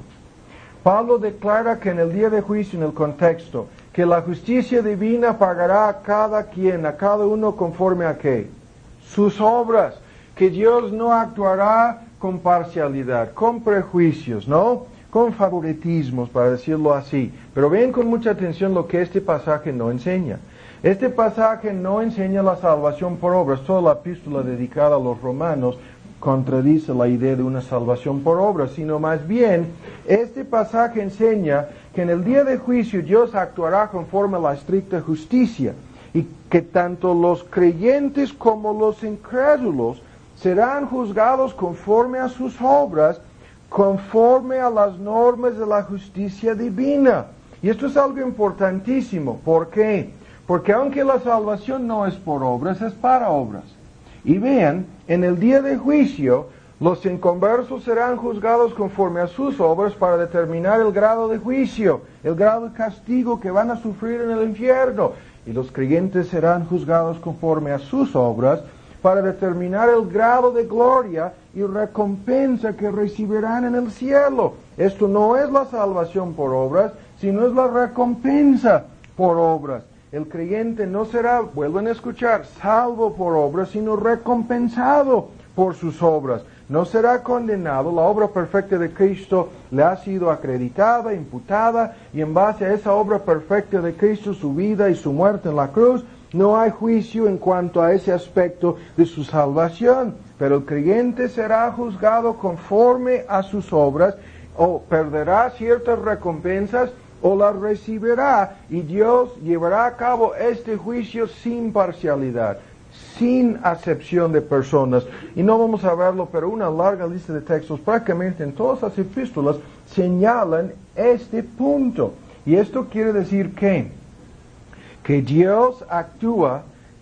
Pablo declara que en el día de juicio, en el contexto, que la justicia divina pagará a cada quien, a cada uno conforme a qué, sus obras, que Dios no actuará con parcialidad, con prejuicios, ¿no? Con favoritismos, para decirlo así. Pero ven con mucha atención lo que este pasaje no enseña. Este pasaje no enseña la salvación por obras. Toda la epístola dedicada a los romanos contradice la idea de una salvación por obras, sino más bien, este pasaje enseña que en el día de juicio Dios actuará conforme a la estricta justicia, y que tanto los creyentes como los incrédulos serán juzgados conforme a sus obras, conforme a las normas de la justicia divina. Y esto es algo importantísimo. ¿Por qué? Porque aunque la salvación no es por obras, es para obras. Y vean, en el día de juicio, los inconversos serán juzgados conforme a sus obras para determinar el grado de juicio, el grado de castigo que van a sufrir en el infierno. Y los creyentes serán juzgados conforme a sus obras para determinar el grado de gloria y recompensa que recibirán en el cielo. Esto no es la salvación por obras, sino es la recompensa por obras. El creyente no será, vuelven a escuchar, salvo por obras, sino recompensado por sus obras. No será condenado. La obra perfecta de Cristo le ha sido acreditada, imputada, y en base a esa obra perfecta de Cristo, su vida y su muerte en la cruz, no hay juicio en cuanto a ese aspecto de su salvación. Pero el creyente será juzgado conforme a sus obras, o perderá ciertas recompensas, o las recibirá, y Dios llevará a cabo este juicio sin parcialidad, sin acepción de personas. Y no vamos a verlo, pero una larga lista de textos, prácticamente en todas las epístolas, señalan este punto. Y esto quiere decir que, que Dios actúa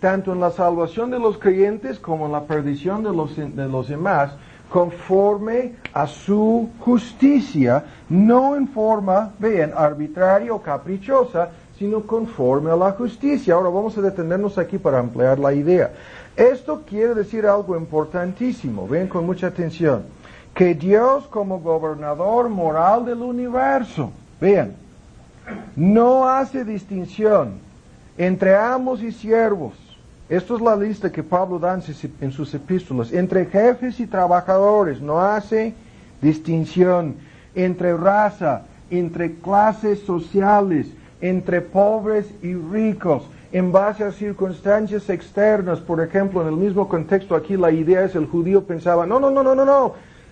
tanto en la salvación de los creyentes como en la perdición de los, de los demás, conforme a su justicia, no en forma, vean, arbitraria o caprichosa, sino conforme a la justicia. Ahora vamos a detenernos aquí para ampliar la idea. Esto quiere decir algo importantísimo, ven con mucha atención, que Dios como gobernador moral del universo, vean, no hace distinción entre amos y siervos. Esto es la lista que Pablo da en sus epístolas. Entre jefes y trabajadores no hace distinción. Entre raza, entre clases sociales, entre pobres y ricos, en base a circunstancias externas. Por ejemplo, en el mismo contexto aquí la idea es el judío pensaba, no, no, no, no, no, no,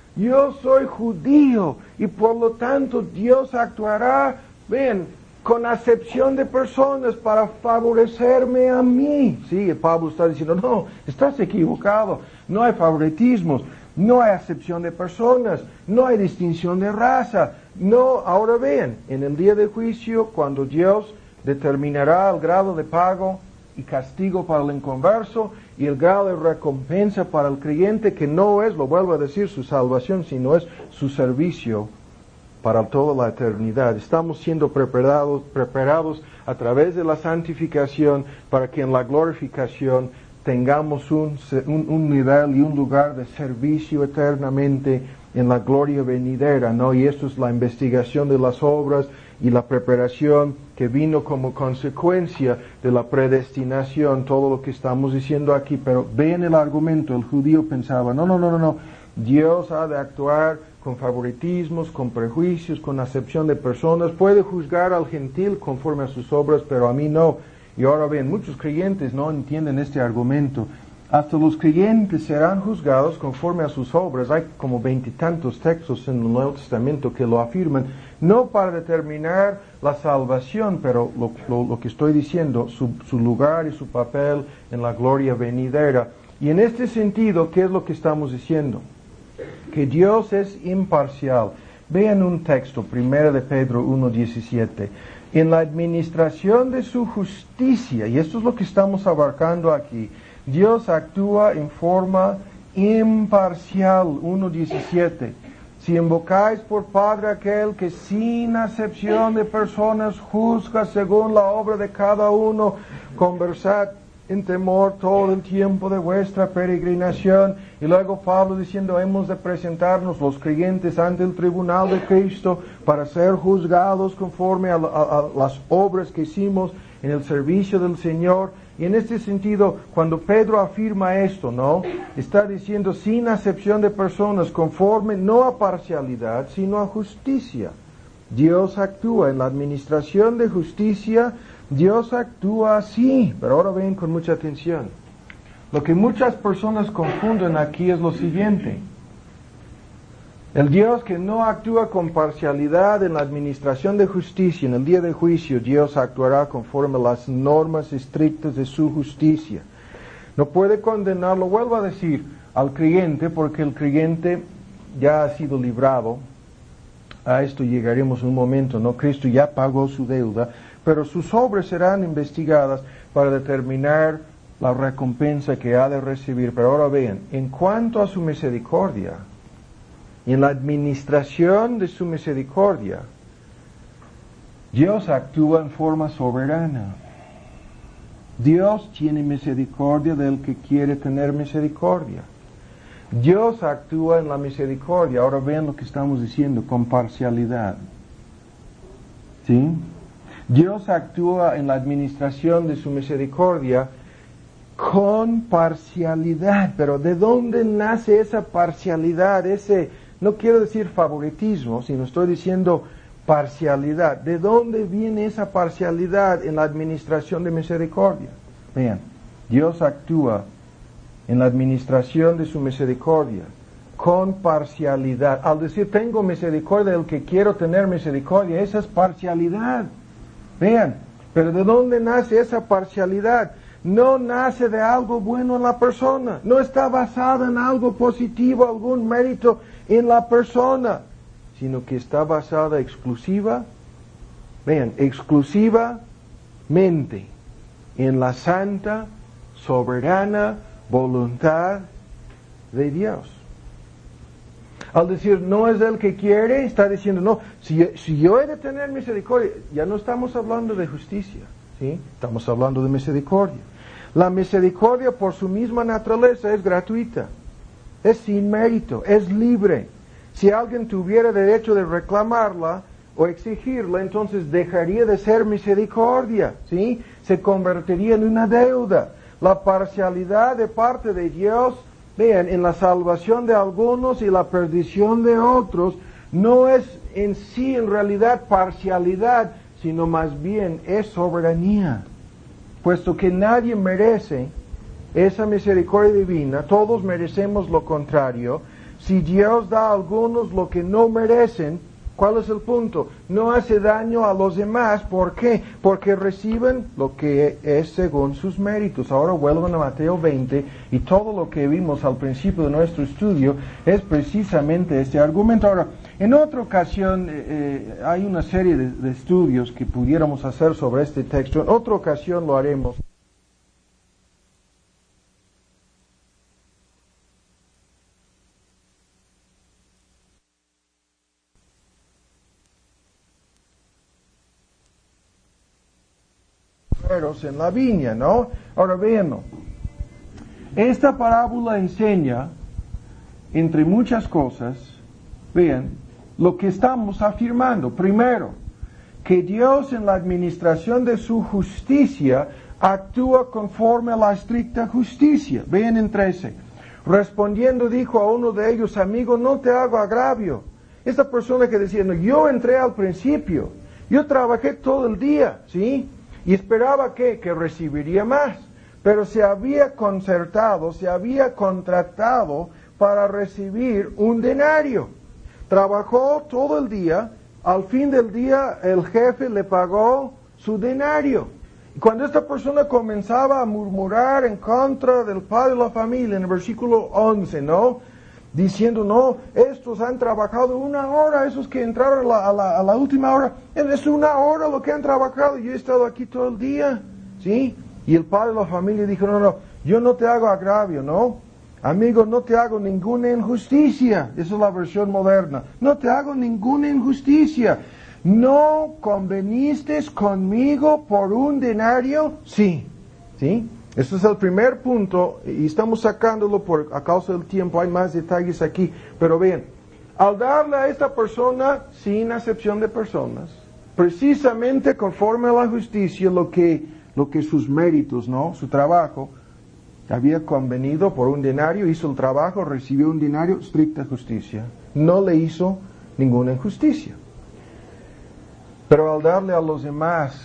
yo soy judío y por lo tanto Dios actuará, ven, con acepción de personas para favorecerme a mí. Sí, Pablo está diciendo, no, estás equivocado, no hay favoritismos, no hay acepción de personas, no hay distinción de raza. No, ahora vean, en el día del juicio, cuando Dios determinará el grado de pago y castigo para el inconverso y el grado de recompensa para el creyente, que no es, lo vuelvo a decir, su salvación, sino es su servicio para toda la eternidad. Estamos siendo preparados, preparados a través de la santificación para que en la glorificación tengamos un, un, un nivel y un lugar de servicio eternamente en la gloria venidera, ¿no? Y esto es la investigación de las obras y la preparación que vino como consecuencia de la predestinación, todo lo que estamos diciendo aquí. Pero vean el argumento, el judío pensaba, no, no, no, no, no, Dios ha de actuar con favoritismos, con prejuicios, con acepción de personas, puede juzgar al gentil conforme a sus obras, pero a mí no. Y ahora ven, muchos creyentes no entienden este argumento. Hasta los creyentes serán juzgados conforme a sus obras. Hay como veintitantos textos en el Nuevo Testamento que lo afirman, no para determinar la salvación, pero lo, lo, lo que estoy diciendo, su, su lugar y su papel en la gloria venidera. Y en este sentido, ¿qué es lo que estamos diciendo? Que Dios es imparcial. Vean un texto, primero de Pedro uno diecisiete. En la administración de su justicia, y esto es lo que estamos abarcando aquí, Dios actúa en forma imparcial. uno diecisiete. Si invocáis por Padre aquel que sin acepción de personas juzga según la obra de cada uno, conversad en temor todo el tiempo de vuestra peregrinación. Y luego Pablo diciendo, hemos de presentarnos los creyentes ante el tribunal de Cristo para ser juzgados conforme a, a, a las obras que hicimos en el servicio del Señor. Y en este sentido, cuando Pedro afirma esto, ¿no? Está diciendo sin acepción de personas, conforme no a parcialidad, sino a justicia. Dios actúa en la administración de justicia. Dios actúa así, pero ahora ven con mucha atención. Lo que muchas personas confunden aquí es lo siguiente. El Dios que no actúa con parcialidad en la administración de justicia, en el día del juicio, Dios actuará conforme a las normas estrictas de su justicia. No puede condenarlo, vuelvo a decir, al creyente, porque el creyente ya ha sido librado. A esto llegaremos en un momento, ¿no? Cristo ya pagó su deuda, pero sus obras serán investigadas para determinar la recompensa que ha de recibir. Pero ahora vean, en cuanto a su misericordia, y en la administración de su misericordia, Dios actúa en forma soberana. Dios tiene misericordia del que quiere tener misericordia. Dios actúa en la misericordia. Ahora vean lo que estamos diciendo, con parcialidad. ¿Sí? Dios actúa en la administración de su misericordia con parcialidad. Pero ¿de dónde nace esa parcialidad? Ese, no quiero decir favoritismo, sino estoy diciendo parcialidad. ¿De dónde viene esa parcialidad en la administración de misericordia? Vean, Dios actúa en la administración de su misericordia con parcialidad. Al decir tengo misericordia del que quiero tener misericordia, esa es parcialidad. Vean, pero ¿de dónde nace esa parcialidad? No nace de algo bueno en la persona, no está basada en algo positivo, algún mérito en la persona, sino que está basada exclusiva, vean, exclusivamente en la santa, soberana voluntad de Dios. Al decir no es el que quiere, está diciendo no, si, si yo he de tener misericordia, ya no estamos hablando de justicia, ¿sí? Estamos hablando de misericordia. La misericordia por su misma naturaleza es gratuita, es sin mérito, es libre. Si alguien tuviera derecho de reclamarla o exigirla, entonces dejaría de ser misericordia, ¿sí? Se convertiría en una deuda. La parcialidad de parte de Dios, vean, en la salvación de algunos y la perdición de otros, no es en sí en realidad parcialidad, sino más bien es soberanía. Puesto que nadie merece esa misericordia divina, todos merecemos lo contrario. Si Dios da a algunos lo que no merecen, ¿cuál es el punto? No hace daño a los demás. ¿Por qué? Porque reciben lo que es según sus méritos. Ahora vuelvan a Mateo veinte y todo lo que vimos al principio de nuestro estudio es precisamente este argumento. Ahora, en otra ocasión eh, eh, hay una serie de, de estudios que pudiéramos hacer sobre este texto. En otra ocasión lo haremos. En la viña, ¿no? Ahora vean, esta parábola enseña, entre muchas cosas, vean, lo que estamos afirmando. Primero, que Dios en la administración de su justicia actúa conforme a la estricta justicia. Vean en trece. Respondiendo dijo a uno de ellos, amigo, no te hago agravio. Esta persona que decía, no, yo entré al principio, yo trabajé todo el día, ¿sí? Y esperaba que, que recibiría más, pero se había concertado, se había contratado para recibir un denario. Trabajó todo el día, al fin del día el jefe le pagó su denario. Y cuando esta persona comenzaba a murmurar en contra del padre de la familia, en el versículo once, ¿no? Diciendo, no, estos han trabajado una hora, esos que entraron a la, a la, a la última hora, es una hora lo que han trabajado, yo he estado aquí todo el día, ¿sí? Y el padre de la familia dijo, no, no, yo no te hago agravio, ¿no? Amigo, no te hago ninguna injusticia, esa es la versión moderna, no te hago ninguna injusticia, ¿no conveniste conmigo por un denario? Sí, ¿sí? Este es el primer punto y estamos sacándolo por a causa del tiempo, hay más detalles aquí, pero vean, al darle a esta persona, sin acepción de personas, precisamente conforme a la justicia, lo que, lo que sus méritos, ¿no? Su trabajo, había convenido por un denario, hizo el trabajo, recibió un denario, estricta justicia, no le hizo ninguna injusticia. Pero al darle a los demás,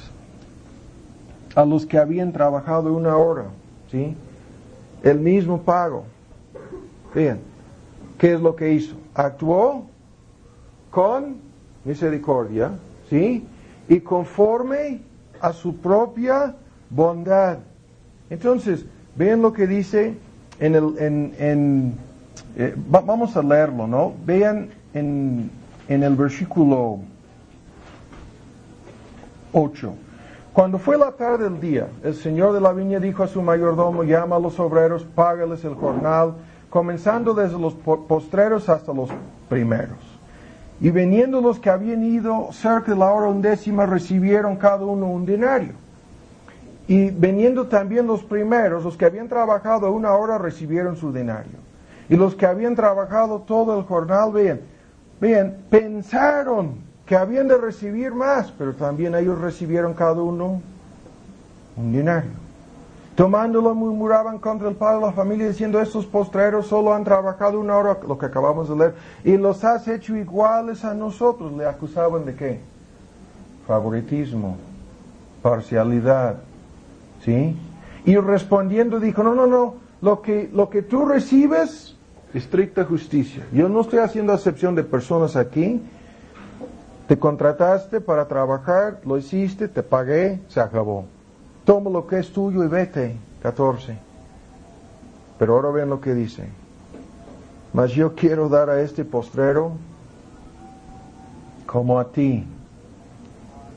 a los que habían trabajado una hora, ¿sí? El mismo pago. Bien, ¿qué es lo que hizo? Actuó con misericordia, ¿sí? Y conforme a su propia bondad. Entonces, vean lo que dice en el, en, en eh, va, vamos a leerlo, ¿no? Vean en, en el versículo ocho. Cuando fue la tarde del día, el señor de la viña dijo a su mayordomo, llama a los obreros, págales el jornal, comenzando desde los postreros hasta los primeros. Y veniendo los que habían ido cerca de la hora undécima, recibieron cada uno un denario. Y veniendo también los primeros, los que habían trabajado una hora, recibieron su denario. Y los que habían trabajado todo el jornal, vean, vean, pensaron que habían de recibir más, pero también ellos recibieron cada uno un denario. Tomándolo murmuraban contra el padre de la familia, diciendo, estos postreros solo han trabajado una hora, lo que acabamos de leer, y los has hecho iguales a nosotros. Le acusaban de qué? Favoritismo, parcialidad, ¿sí? Y respondiendo dijo, no, no, no, lo que, lo que tú recibes, estricta justicia. Yo no estoy haciendo acepción de personas aquí. Te contrataste para trabajar, lo hiciste, te pagué, se acabó. Toma lo que es tuyo y vete. catorce. Pero ahora ven lo que dice. Mas yo quiero dar a este postrero como a ti.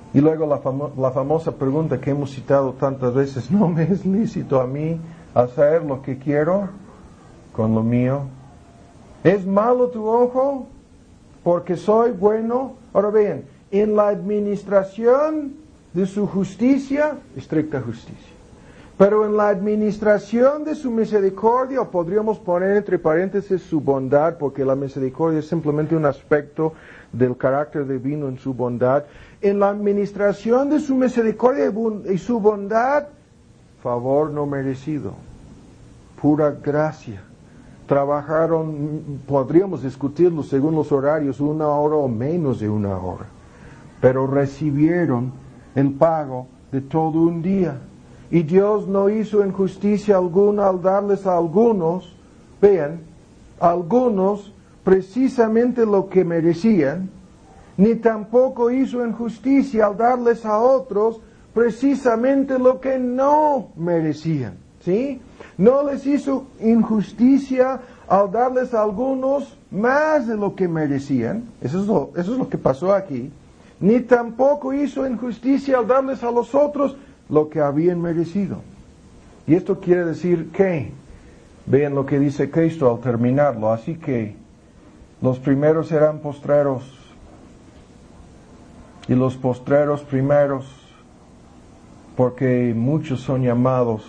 Y luego la, famo- la famosa pregunta que hemos citado tantas veces, ¿no me es lícito a mí hacer lo que quiero con lo mío? ¿Es malo tu ojo porque soy bueno? Ahora bien, en la administración de su justicia, estricta justicia. Pero en la administración de su misericordia, o podríamos poner entre paréntesis su bondad, porque la misericordia es simplemente un aspecto del carácter divino en su bondad. En la administración de su misericordia y su bondad, favor no merecido, pura gracia. Trabajaron, podríamos discutirlo según los horarios, una hora o menos de una hora, pero recibieron el pago de todo un día. Y Dios no hizo injusticia alguna al darles a algunos, vean, a algunos precisamente lo que merecían, ni tampoco hizo injusticia al darles a otros precisamente lo que no merecían, ¿sí? No les hizo injusticia al darles a algunos más de lo que merecían, eso es lo, eso es lo que pasó aquí, ni tampoco hizo injusticia al darles a los otros lo que habían merecido. Y esto quiere decir que, vean lo que dice Cristo al terminarlo, así que los primeros serán postreros, y los postreros primeros, porque muchos son llamados,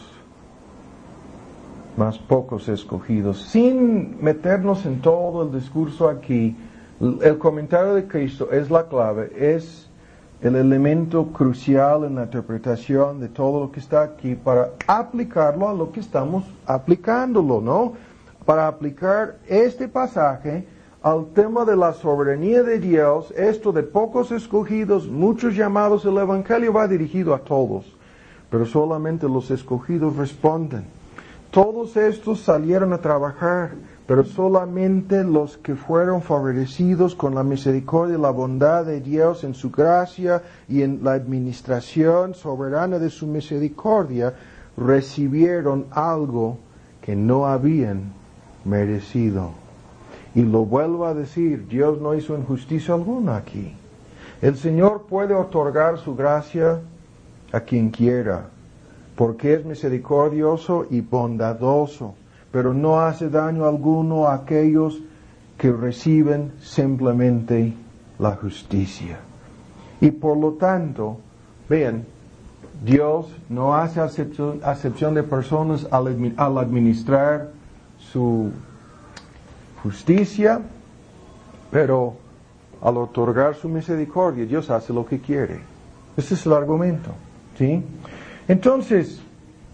mas pocos escogidos. Sin meternos en todo el discurso aquí, el comentario de Cristo es la clave, es el elemento crucial en la interpretación de todo lo que está aquí para aplicarlo a lo que estamos aplicándolo, ¿no? Para aplicar este pasaje al tema de la soberanía de Dios, esto de pocos escogidos, muchos llamados, el Evangelio va dirigido a todos, pero solamente los escogidos responden. Todos estos salieron a trabajar, pero solamente los que fueron favorecidos con la misericordia y la bondad de Dios en su gracia y en la administración soberana de su misericordia, recibieron algo que no habían merecido. Y lo vuelvo a decir, Dios no hizo injusticia alguna aquí. El Señor puede otorgar su gracia a quien quiera, porque es misericordioso y bondadoso, pero no hace daño alguno a aquellos que reciben simplemente la justicia. Y por lo tanto, vean, Dios no hace acepción, acepción de personas al, al administrar su justicia, pero al otorgar su misericordia, Dios hace lo que quiere. Ese es el argumento, ¿sí? Entonces,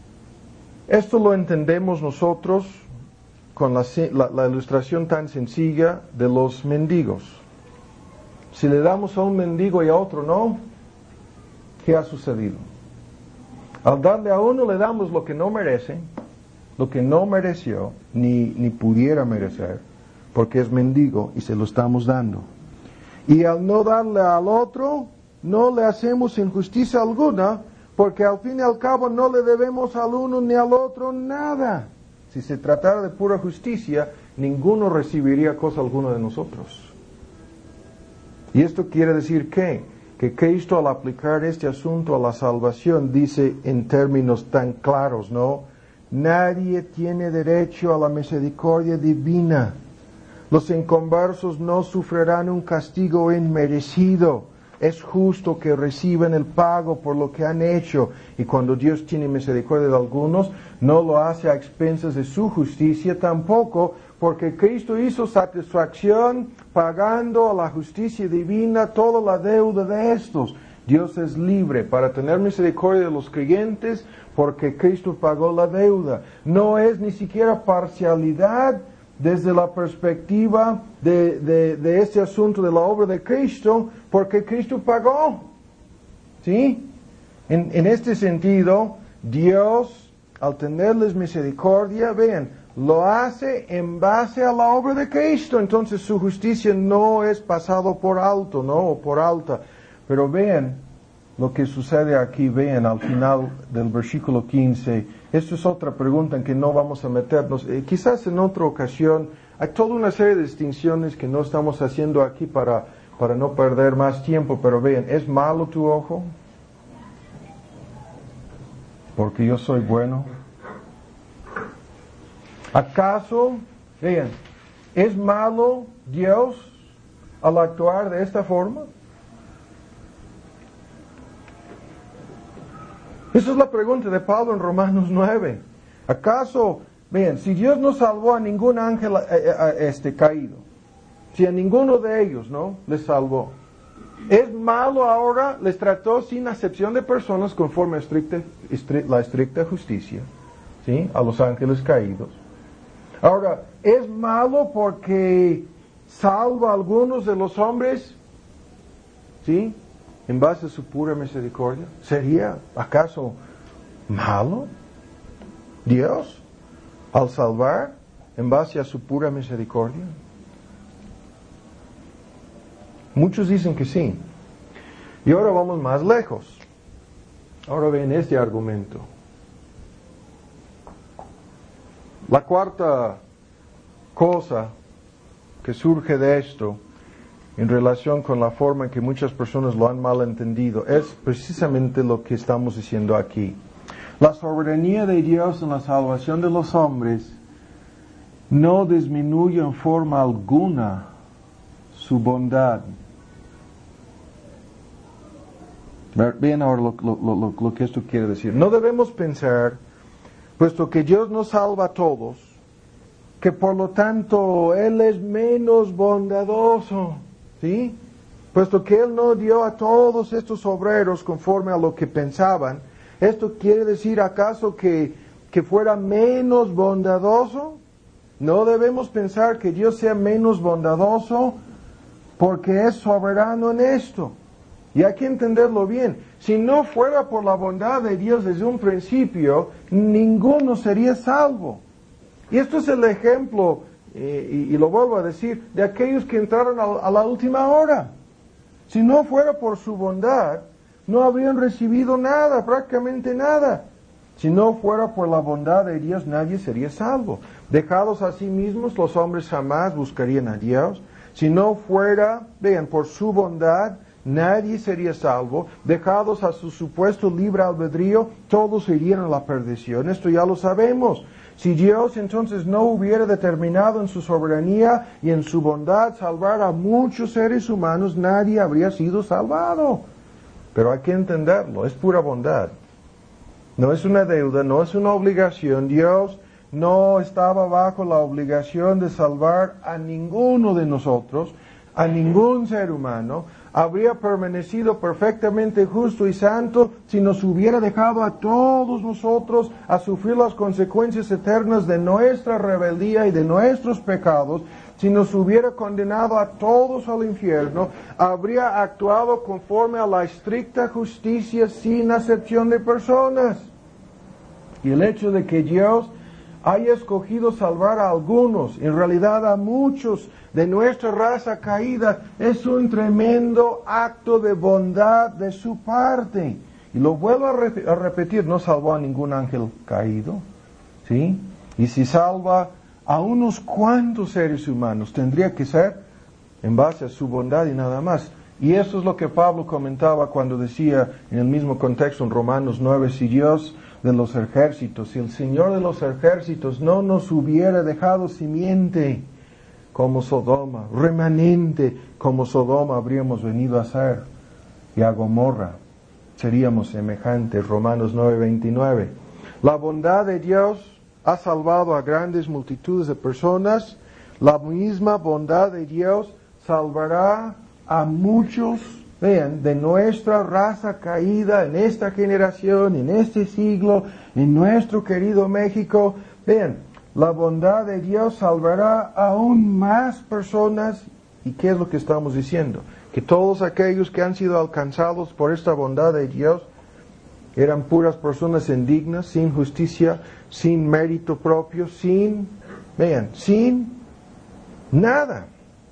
esto lo entendemos nosotros con la, la, la ilustración tan sencilla de los mendigos. Si le damos a un mendigo y a otro no, ¿qué ha sucedido? Al darle a uno le damos lo que no merece, lo que no mereció, ni, ni pudiera merecer, porque es mendigo y se lo estamos dando. Y al no darle al otro, no le hacemos injusticia alguna, porque al fin y al cabo no le debemos al uno ni al otro nada. Si se tratara de pura justicia, ninguno recibiría cosa alguna de nosotros. Y esto quiere decir que, que Cristo al aplicar este asunto a la salvación dice en términos tan claros, ¿no? Nadie tiene derecho a la misericordia divina. Los inconversos no sufrirán un castigo inmerecido. Es justo que reciban el pago por lo que han hecho. Y cuando Dios tiene misericordia de algunos, no lo hace a expensas de su justicia tampoco, porque Cristo hizo satisfacción pagando a la justicia divina toda la deuda de estos. Dios es libre para tener misericordia de los creyentes porque Cristo pagó la deuda. No es ni siquiera parcialidad desde la perspectiva de, de, de este asunto de la obra de Cristo, porque Cristo pagó. ¿Sí? En, en este sentido, Dios, al tenerles misericordia, vean, lo hace en base a la obra de Cristo. Entonces su justicia no es pasado por alto, ¿no? O por alta. Pero vean lo que sucede aquí, vean al final del versículo quince. Esto es otra pregunta en que no vamos a meternos. Eh, quizás en otra ocasión, hay toda una serie de distinciones que no estamos haciendo aquí para para no perder más tiempo, pero vean, ¿es malo tu ojo? Porque yo soy bueno. ¿Acaso, vean, es malo Dios al actuar de esta forma? Esa es la pregunta de Pablo en Romanos nueve. ¿Acaso, vean, si Dios no salvó a ningún ángel eh, eh, este, caído, si a ninguno de ellos, ¿no?, les salvó, ¿es malo ahora? Les trató sin acepción de personas conforme a estricta, estri- la estricta justicia, ¿sí?, a los ángeles caídos. Ahora, ¿es malo porque salva a algunos de los hombres, ¿sí?, en base a su pura misericordia? ¿Sería acaso malo Dios al salvar en base a su pura misericordia? Muchos dicen que sí. Y ahora vamos más lejos. Ahora ven este argumento. La cuarta cosa que surge de esto, en relación con la forma en que muchas personas lo han malentendido, es precisamente lo que estamos diciendo aquí. La soberanía de Dios en la salvación de los hombres no disminuye en forma alguna su bondad. Vean ahora lo, lo, lo, lo que esto quiere decir. No debemos pensar, puesto que Dios nos salva a todos, que por lo tanto Él es menos bondadoso, ¿sí? Puesto que Él no dio a todos estos obreros conforme a lo que pensaban, ¿esto quiere decir acaso que, que fuera menos bondadoso? No debemos pensar que Dios sea menos bondadoso porque es soberano en esto. Y hay que entenderlo bien. Si no fuera por la bondad de Dios desde un principio, ninguno sería salvo. Y esto es el ejemplo, eh, y, y lo vuelvo a decir, de aquellos que entraron a, a la última hora. Si no fuera por su bondad, no habrían recibido nada, prácticamente nada. Si no fuera por la bondad de Dios, nadie sería salvo. Dejados a sí mismos, los hombres jamás buscarían a Dios. Si no fuera, vean, por su bondad, nadie sería salvo. Dejados a su supuesto libre albedrío, todos irían a la perdición. Esto ya lo sabemos. Si Dios entonces no hubiera determinado en su soberanía y en su bondad salvar a muchos seres humanos, nadie habría sido salvado. Pero hay que entenderlo, es pura bondad. No es una deuda, no es una obligación. Dios no estaba bajo la obligación de salvar a ninguno de nosotros, a ningún ser humano. Habría permanecido perfectamente justo y santo si nos hubiera dejado a todos nosotros a sufrir las consecuencias eternas de nuestra rebeldía y de nuestros pecados. Si nos hubiera condenado a todos al infierno, habría actuado conforme a la estricta justicia sin acepción de personas. Y el hecho de que Dios haya escogido salvar a algunos, en realidad a muchos de nuestra raza caída, es un tremendo acto de bondad de su parte. Y lo vuelvo a, rep- a repetir, no salvó a ningún ángel caído, ¿sí? Y si salva a unos cuantos seres humanos, tendría que ser en base a su bondad y nada más. Y eso es lo que Pablo comentaba cuando decía en el mismo contexto en Romanos nueve, si Dios de los ejércitos, si el Señor de los ejércitos no nos hubiera dejado simiente como Sodoma, remanente como Sodoma habríamos venido a ser, y a Gomorra seríamos semejantes. Romanos nueve, veintinueve. La bondad de Dios ha salvado a grandes multitudes de personas. La misma bondad de Dios salvará a muchos, vean, de nuestra raza caída en esta generación, en este siglo, en nuestro querido México. Vean, la bondad de Dios salvará aún más personas. ¿Y qué es lo que estamos diciendo? Que todos aquellos que han sido alcanzados por esta bondad de Dios eran puras personas indignas, sin justicia, sin mérito propio, sin, vean, sin nada.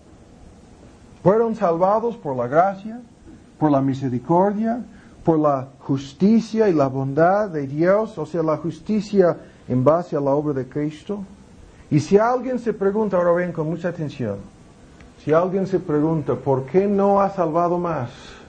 Fueron salvados por la gracia, por la misericordia, por la justicia y la bondad de Dios, o sea, la justicia en base a la obra de Cristo. Y si alguien se pregunta, ahora ven con mucha atención, si alguien se pregunta, ¿por qué no ha salvado más?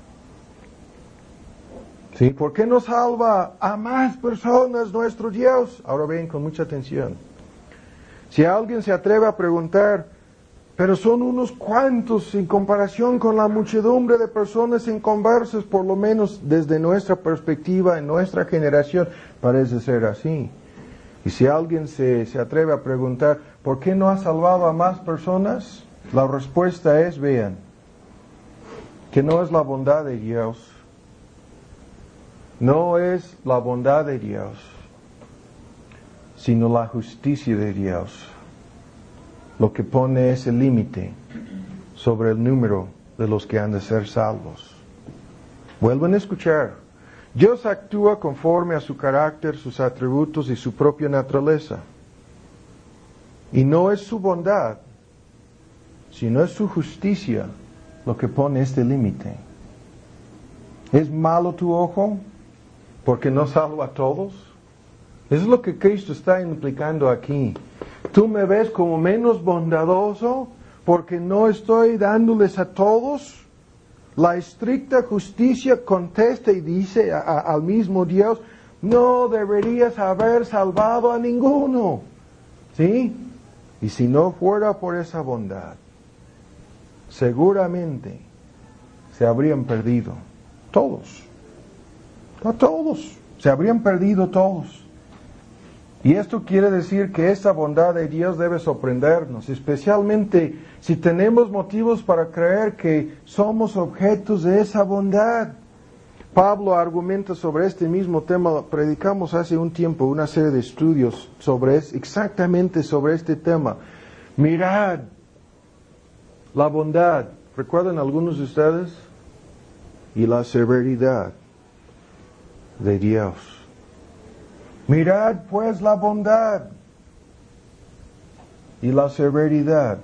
¿Sí? ¿Por qué no salva a más personas nuestro Dios? Ahora ven con mucha atención. Si alguien se atreve a preguntar, pero son unos cuantos en comparación con la muchedumbre de personas inconversas, por lo menos desde nuestra perspectiva, en nuestra generación, parece ser así. Y si alguien se, se atreve a preguntar, ¿por qué no ha salvado a más personas? La respuesta es, vean, que no es la bondad de Dios. No es la bondad de Dios, sino la justicia de Dios, lo que pone ese límite sobre el número de los que han de ser salvos. Vuelven a escuchar. Dios actúa conforme a su carácter, sus atributos y su propia naturaleza. Y no es su bondad, sino es su justicia lo que pone este límite. ¿Es malo tu ojo porque no salva a todos? Eso es lo que Cristo está implicando aquí. ¿Tú me ves como menos bondadoso porque no estoy dándoles a todos? La estricta justicia contesta y dice a, a, al mismo Dios, no deberías haber salvado a ninguno. ¿Sí? Y si no fuera por esa bondad, seguramente se habrían perdido todos. No todos, se habrían perdido todos. Y esto quiere decir que esa bondad de Dios debe sorprendernos, especialmente si tenemos motivos para creer que somos objetos de esa bondad. Pablo argumenta sobre este mismo tema. Predicamos hace un tiempo una serie de estudios sobre exactamente sobre este tema. Mirad la bondad, ¿recuerdan algunos de ustedes? Y la severidad de Dios. Mirad pues la bondad y la severidad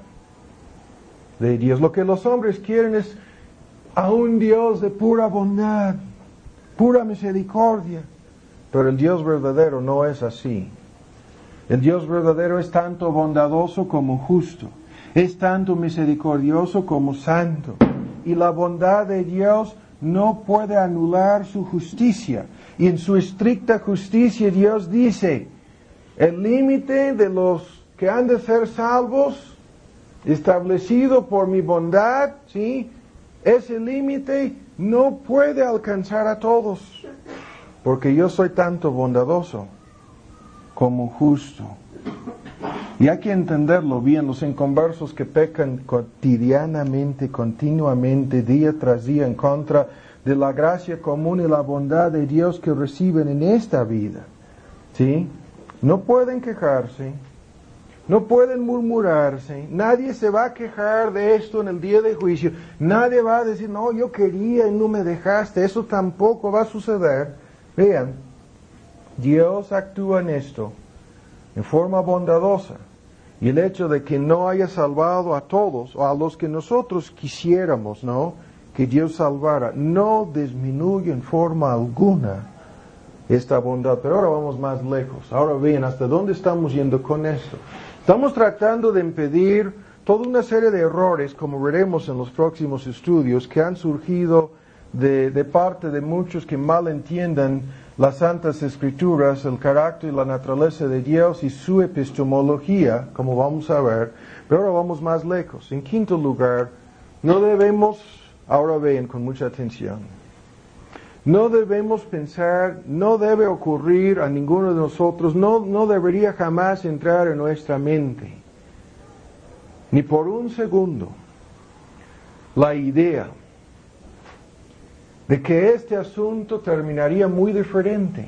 de Dios. Lo que los hombres quieren es a un Dios de pura bondad, pura misericordia. Pero el Dios verdadero no es así. El Dios verdadero es tanto bondadoso como justo. Es tanto misericordioso como santo. Y la bondad de Dios no puede anular su justicia. Y en su estricta justicia Dios dice, el límite de los que han de ser salvos, establecido por mi bondad, ¿sí? Ese límite no puede alcanzar a todos, porque yo soy tanto bondadoso como justo. Y hay que entenderlo bien, los inconversos que pecan cotidianamente, continuamente, día tras día en contra de la gracia común y la bondad de Dios que reciben en esta vida, ¿sí? No pueden quejarse, no pueden murmurarse, nadie se va a quejar de esto en el día de juicio, nadie va a decir, no, yo quería y no me dejaste, eso tampoco va a suceder. Vean, Dios actúa en esto en forma bondadosa, y el hecho de que no haya salvado a todos, o a los que nosotros quisiéramos, ¿no?, que Dios salvara, no disminuye en forma alguna esta bondad. Pero ahora vamos más lejos. Ahora bien, ¿hasta dónde estamos yendo con esto? Estamos tratando de impedir toda una serie de errores, como veremos en los próximos estudios, que han surgido de, de parte de muchos que mal entiendan las Santas Escrituras, el carácter y la naturaleza de Dios y su epistemología, como vamos a ver. Pero ahora vamos más lejos. En quinto lugar, no debemos... Ahora ven con mucha atención. No debemos pensar, no debe ocurrir a ninguno de nosotros, no, no debería jamás entrar en nuestra mente, ni por un segundo, la idea de que este asunto terminaría muy diferente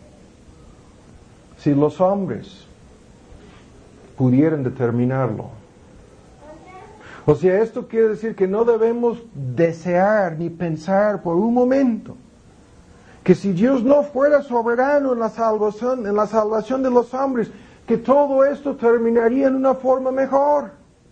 si los hombres pudieran determinarlo. O sea, esto quiere decir que no debemos desear ni pensar por un momento que si Dios no fuera soberano en la salvación, en la salvación de los hombres, que todo esto terminaría en una forma mejor.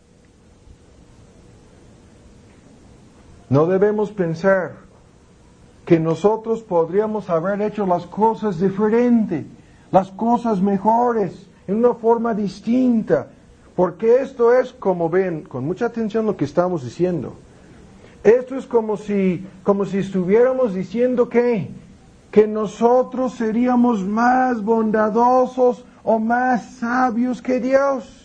No debemos pensar que nosotros podríamos haber hecho las cosas diferente, las cosas mejores, en una forma distinta. Porque esto es, como ven, con mucha atención lo que estamos diciendo. Esto es como si, como si estuviéramos diciendo que, que nosotros seríamos más bondadosos o más sabios que Dios.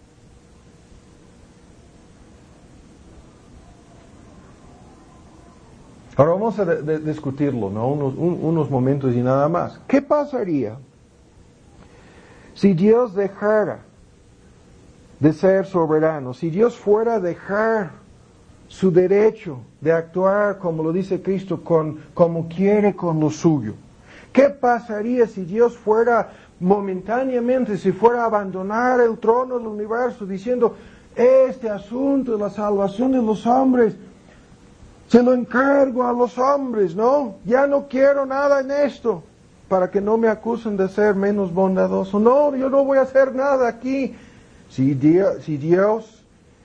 Ahora vamos a de, de, discutirlo, ¿no? Unos, un, unos momentos y nada más. ¿Qué pasaría si Dios dejara de ser soberano? Si Dios fuera a dejar su derecho de actuar, como lo dice Cristo, con, como quiere con lo suyo. ¿Qué pasaría si Dios fuera momentáneamente, si fuera a abandonar el trono del universo, diciendo, este asunto de la salvación de los hombres, se lo encargo a los hombres, ¿no? Ya no quiero nada en esto, para que no me acusen de ser menos bondadoso. No, yo no voy a hacer nada aquí. Si Dios, si Dios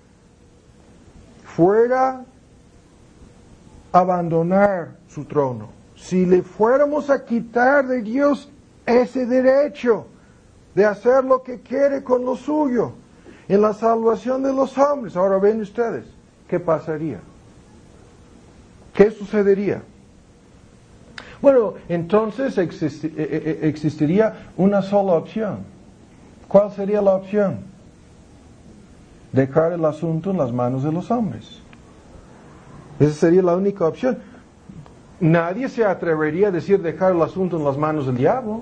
fuera a abandonar su trono, si le fuéramos a quitar de Dios ese derecho de hacer lo que quiere con lo suyo, en la salvación de los hombres, ahora ven ustedes, ¿qué pasaría? ¿Qué sucedería? Bueno, entonces existi- existiría una sola opción. ¿Cuál sería la opción? Dejar el asunto en las manos de los hombres. Esa sería la única opción. Nadie se atrevería a decir dejar el asunto en las manos del diablo.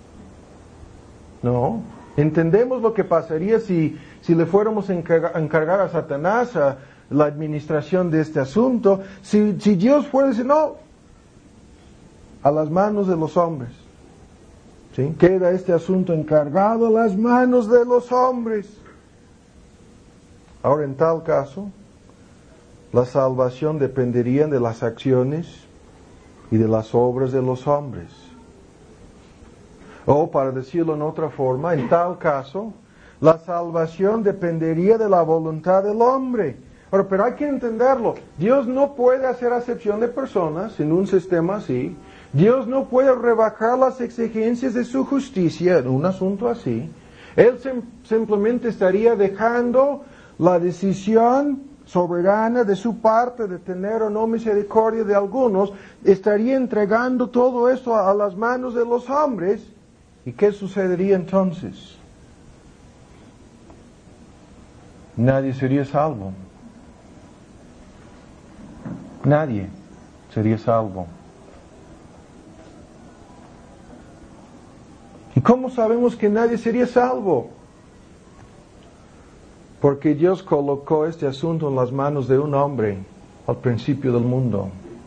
No. Entendemos lo que pasaría si, si le fuéramos a encargar, a encargar a Satanás a la administración de este asunto. Si, si Dios fuera a decir, no, a las manos de los hombres. ¿Sí? Queda este asunto encargado a las manos de los hombres. Ahora, en tal caso, la salvación dependería de las acciones y de las obras de los hombres. O, para decirlo en otra forma, en tal caso, la salvación dependería de la voluntad del hombre. Ahora, pero hay que entenderlo. Dios no puede hacer acepción de personas en un sistema así. Dios no puede rebajar las exigencias de su justicia en un asunto así. Él sim- simplemente estaría dejando la decisión soberana de su parte de tener o no misericordia de algunos, estaría entregando todo esto a, a las manos de los hombres. ¿Y qué sucedería entonces? Nadie sería salvo. Nadie sería salvo. ¿Y cómo sabemos que nadie sería salvo? Porque Dios colocó este asunto en las manos de un hombre al principio del mundo.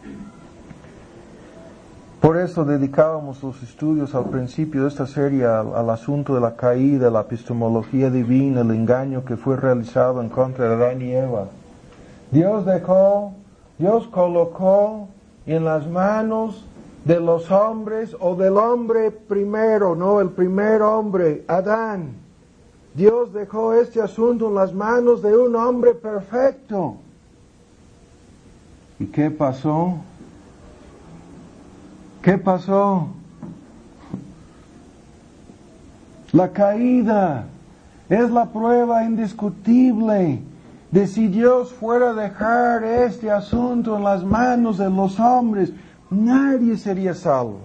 Por eso dedicábamos los estudios al principio de esta serie al, al asunto de la caída, la epistemología divina, el engaño que fue realizado en contra de Adán y Eva. Dios dejó, Dios colocó en las manos de los hombres o del hombre primero, no, el primer hombre, Adán. Dios dejó este asunto en las manos de un hombre perfecto. ¿Y qué pasó? ¿Qué pasó? La caída es la prueba indiscutible de si Dios fuera a dejar este asunto en las manos de los hombres, nadie sería salvo.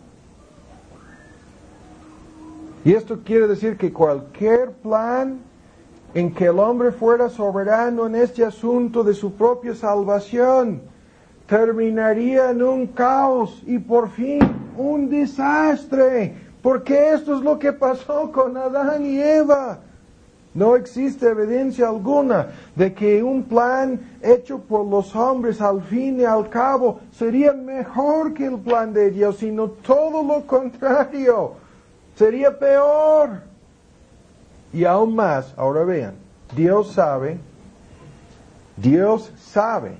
Y esto quiere decir que cualquier plan en que el hombre fuera soberano en este asunto de su propia salvación terminaría en un caos y por fin un desastre, porque esto es lo que pasó con Adán y Eva. No existe evidencia alguna de que un plan hecho por los hombres al fin y al cabo sería mejor que el plan de Dios, sino todo lo contrario, sería peor. Y aún más, ahora vean, Dios sabe, Dios sabe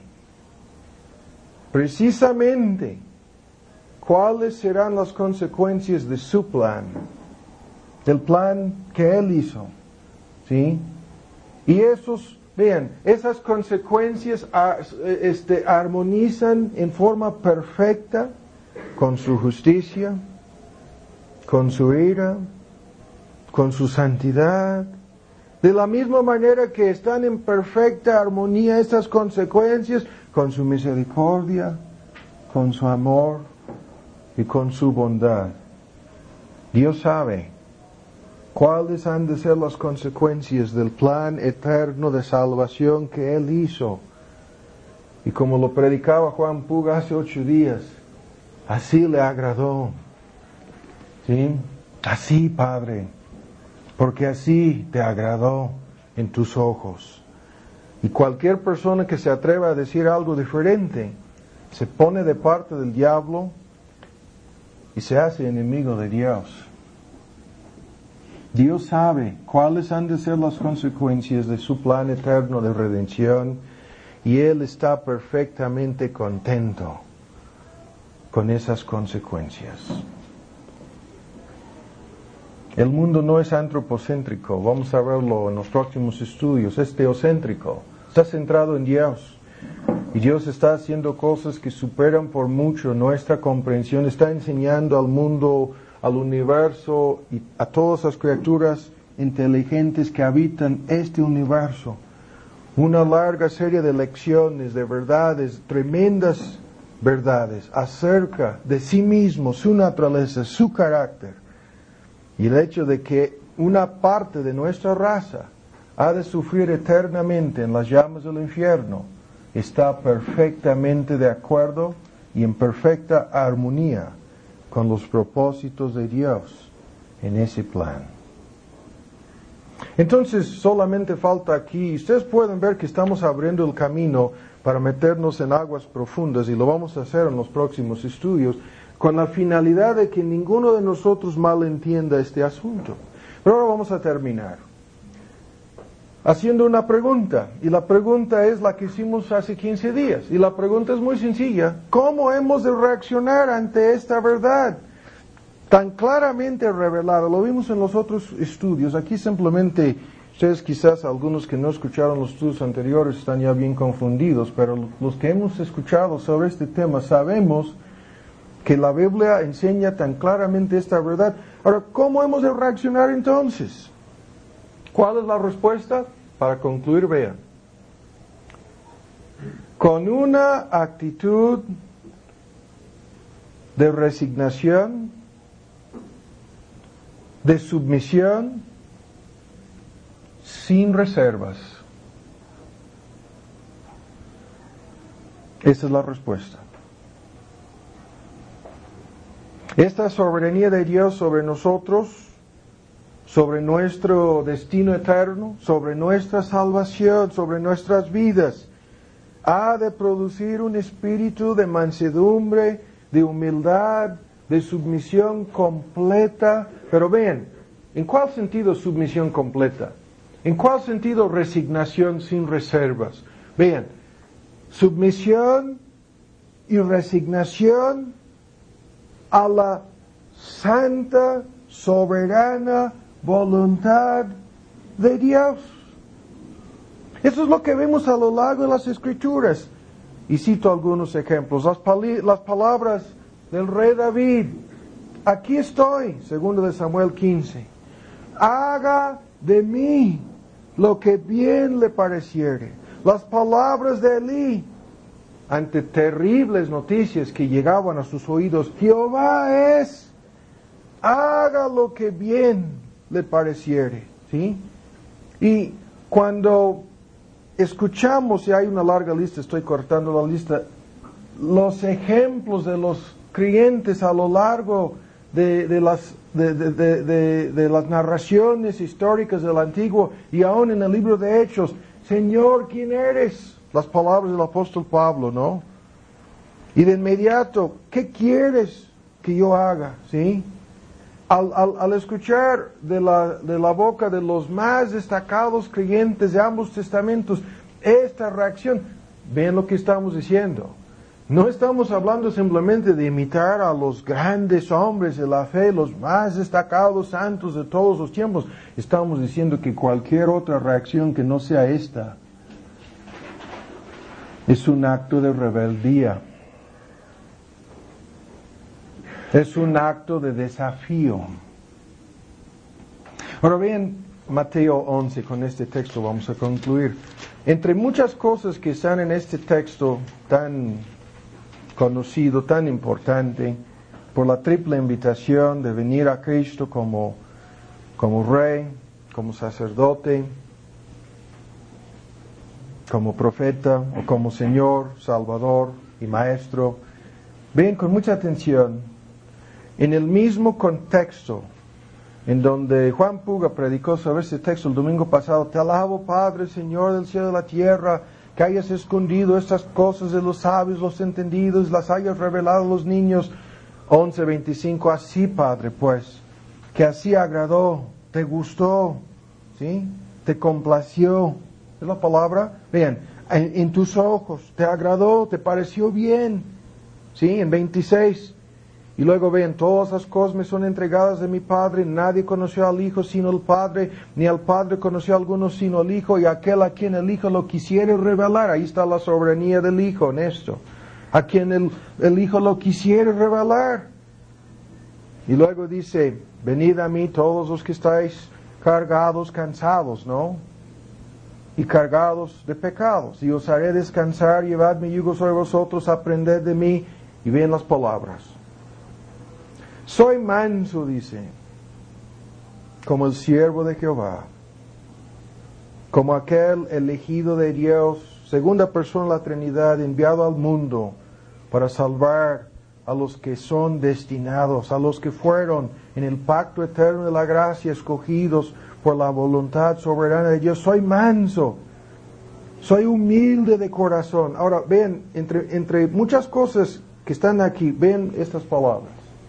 precisamente cuáles serán las consecuencias de su plan, del plan que Él hizo. ¿Sí? Y esos, vean, esas consecuencias este, armonizan en forma perfecta con su justicia, con su ira, con su santidad, De la misma manera que están en perfecta armonía estas consecuencias con su misericordia, con su amor y con su bondad. Dios sabe cuáles han de ser las consecuencias del plan eterno de salvación que Él hizo. Y como lo predicaba Juan Puga hace ocho días, así le agradó. ¿Sí? Así, Padre, porque así te agradó en tus ojos. Y cualquier persona que se atreva a decir algo diferente, se pone de parte del diablo y se hace enemigo de Dios. Dios sabe cuáles han de ser las consecuencias de su plan eterno de redención y Él está perfectamente contento con esas consecuencias. El mundo no es antropocéntrico, vamos a verlo en los próximos estudios, es teocéntrico, está centrado en Dios. Y Dios está haciendo cosas que superan por mucho nuestra comprensión, está enseñando al mundo, al universo y a todas las criaturas inteligentes que habitan este universo una larga serie de lecciones, de verdades, tremendas verdades acerca de sí mismo, su naturaleza, su carácter. Y el hecho de que una parte de nuestra raza ha de sufrir eternamente en las llamas del infierno está perfectamente de acuerdo y en perfecta armonía con los propósitos de Dios en ese plan. Entonces solamente falta aquí, ustedes pueden ver que estamos abriendo el camino para meternos en aguas profundas y lo vamos a hacer en los próximos estudios con la finalidad de que ninguno de nosotros malentienda este asunto. Pero ahora vamos a terminar haciendo una pregunta, y la pregunta es la que hicimos hace quince días, y la pregunta es muy sencilla: ¿cómo hemos de reaccionar ante esta verdad tan claramente revelada? Lo vimos en los otros estudios, aquí simplemente, ustedes quizás algunos que no escucharon los estudios anteriores están ya bien confundidos, pero los que hemos escuchado sobre este tema sabemos que la Biblia enseña tan claramente esta verdad. Ahora, ¿cómo hemos de reaccionar entonces? ¿Cuál es la respuesta? Para concluir, vean. Con una actitud de resignación, de submisión, sin reservas. Esa es la respuesta. Esta soberanía de Dios sobre nosotros, sobre nuestro destino eterno, sobre nuestra salvación, sobre nuestras vidas, ha de producir un espíritu de mansedumbre, de humildad, de submisión completa. Pero vean, ¿en cuál sentido submisión completa? ¿En cuál sentido resignación sin reservas? Vean, submisión y resignación a la santa, soberana voluntad de Dios. Eso es lo que vemos a lo largo de las Escrituras. Y cito algunos ejemplos. Las, pali- las palabras del rey David. Aquí estoy, segundo de Samuel quince. Haga de mí lo que bien le pareciere. Las palabras de Elí, ante terribles noticias que llegaban a sus oídos: Jehová es, haga lo que bien le pareciere. ¿Sí? Y cuando escuchamos, y hay una larga lista, estoy cortando la lista, los ejemplos de los creyentes a lo largo de, de, las, de, de, de, de, de las narraciones históricas del Antiguo y aún en el libro de Hechos: Señor, ¿quién eres? Las palabras del apóstol Pablo, ¿no? Y de inmediato, ¿qué quieres que yo haga? ¿Sí? Al, al, al escuchar de la, de la boca de los más destacados creyentes de ambos testamentos esta reacción, ven lo que estamos diciendo. No estamos hablando simplemente de imitar a los grandes hombres de la fe, los más destacados santos de todos los tiempos. Estamos diciendo que cualquier otra reacción que no sea esta es un acto de rebeldía. Es un acto de desafío. Ahora bien, Mateo once, con este texto vamos a concluir. Entre muchas cosas que están en este texto tan conocido, tan importante, por la triple invitación de venir a Cristo como, como Rey, como sacerdote, como profeta o como Señor, Salvador y Maestro. Ven con mucha atención, en el mismo contexto en donde Juan Puga predicó sobre este texto el domingo pasado: te alabo, Padre, Señor del cielo y de la tierra, que hayas escondido estas cosas de los sabios, los entendidos, las hayas revelado a los niños. once veinticinco, así, Padre, pues, que así agradó, te gustó, ¿sí? Te complació, ¿es la palabra? Vean, en, en tus ojos, te agradó, te pareció bien, ¿sí? En veintiséis, y luego vean, todas las cosas me son entregadas de mi Padre, nadie conoció al Hijo sino el Padre, ni al Padre conoció a alguno sino el Hijo, y aquel a quien el Hijo lo quisiere revelar. Ahí está la soberanía del Hijo en esto. A quien el, el Hijo lo quisiere revelar. Y luego dice, venid a mí todos los que estáis cargados, cansados, ¿no? Y cargados de pecados, y os haré descansar. Llevad mi yugo sobre vosotros, aprended de mí. Y ven las palabras. Soy manso, dice, como el siervo de Jehová, como aquel elegido de Dios, segunda persona de la Trinidad, enviado al mundo para salvar a los que son destinados, a los que fueron en el pacto eterno de la gracia, escogidos por la voluntad soberana de Dios. Soy manso, soy humilde de corazón. Ahora, ven, entre, entre muchas cosas que están aquí, ven estas palabras.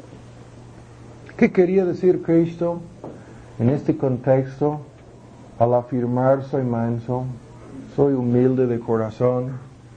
¿Qué quería decir Cristo en este contexto al afirmar soy manso, soy humilde de corazón?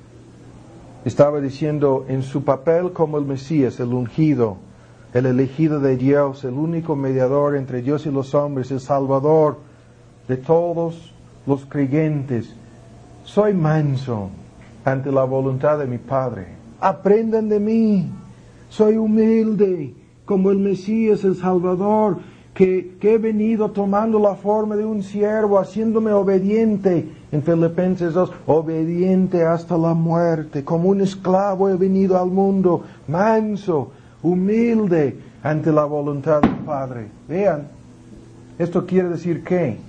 Estaba diciendo en su papel como el Mesías, el ungido, el elegido de Dios, el único mediador entre Dios y los hombres, el Salvador de todos los creyentes. Soy manso ante la voluntad de mi Padre. Aprendan de mí. Soy humilde como el Mesías, el Salvador, que, que he venido tomando la forma de un siervo, haciéndome obediente. En Filipenses dos, obediente hasta la muerte. Como un esclavo he venido al mundo, manso, humilde ante la voluntad del Padre. Vean, esto quiere decir que,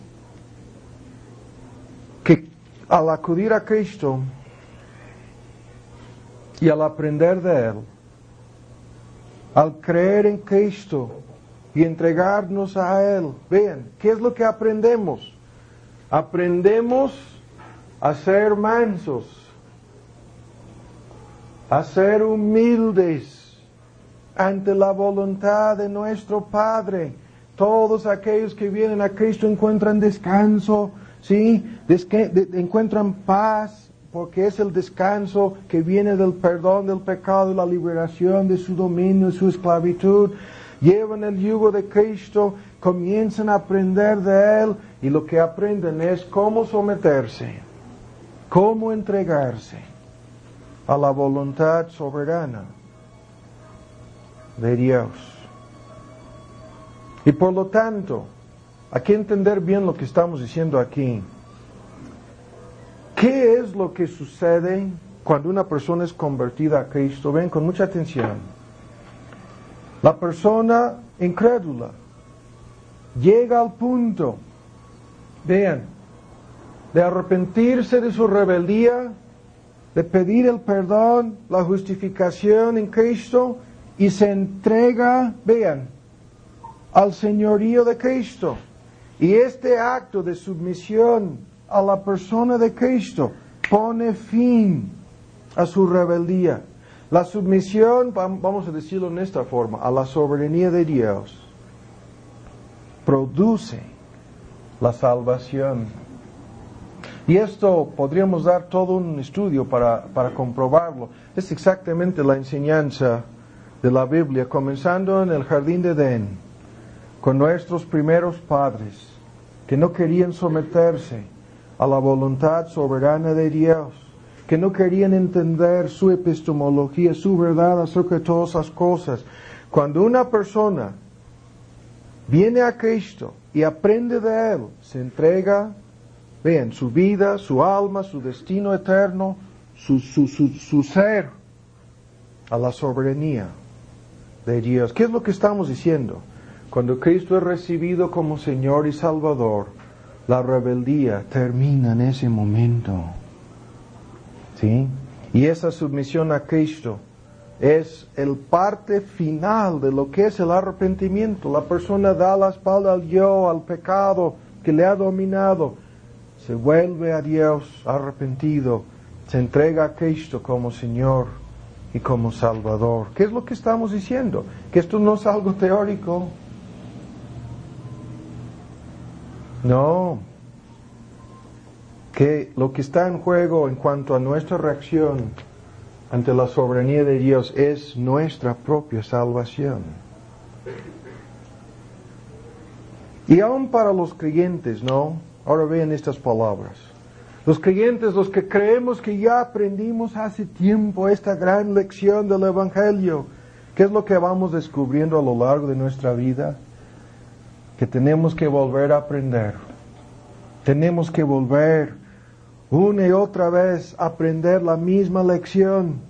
que al acudir a Cristo y al aprender de Él, al creer en Cristo y entregarnos a Él, vean, ¿qué es lo que aprendemos? Aprendemos a ser mansos, a ser humildes ante la voluntad de nuestro Padre. Todos aquellos que vienen a Cristo encuentran descanso, ¿sí? Desque- de- encuentran paz, porque es el descanso que viene del perdón del pecado y la liberación de su dominio, de su esclavitud. Llevan el yugo de Cristo, comienzan a aprender de Él, y lo que aprenden es cómo someterse, cómo entregarse a la voluntad soberana de Dios. Y por lo tanto, hay que entender bien lo que estamos diciendo aquí. ¿Qué es lo que sucede cuando una persona es convertida a Cristo? Ven con mucha atención. La persona incrédula llega al punto, vean, de arrepentirse de su rebeldía, de pedir el perdón, la justificación en Cristo, y se entrega, vean, al señorío de Cristo. Y este acto de submisión a la persona de Cristo pone fin a su rebeldía. La submisión, vamos a decirlo en esta forma, a la soberanía de Dios, produce la salvación. Y esto podríamos dar todo un estudio para, para comprobarlo. Es exactamente la enseñanza de la Biblia, comenzando en el jardín de Edén, con nuestros primeros padres, que no querían someterse a la voluntad soberana de Dios, que no querían entender su epistemología, su verdad acerca de todas las cosas. Cuando una persona viene a Cristo y aprende de Él, se entrega, vean, su vida, su alma, su destino eterno, su, su, su, su ser a la soberanía de Dios. ¿Qué es lo que estamos diciendo? Cuando Cristo es recibido como Señor y Salvador, la rebeldía termina en ese momento. ¿Sí? Y esa submisión a Cristo es el parte final de lo que es el arrepentimiento. La persona da la espalda al yo, al pecado que le ha dominado, se vuelve a Dios arrepentido, se entrega a Cristo como Señor y como Salvador. ¿Qué es lo que estamos diciendo? Que esto no es algo teórico. No. Que lo que está en juego en cuanto a nuestra reacción ante la soberanía de Dios es nuestra propia salvación. Y aún para los creyentes, ¿no? Ahora vean estas palabras. Los creyentes, los que creemos que ya aprendimos hace tiempo esta gran lección del Evangelio, ¿qué es lo que vamos descubriendo a lo largo de nuestra vida? Que tenemos que volver a aprender. Tenemos que volver una y otra vez a aprender la misma lección.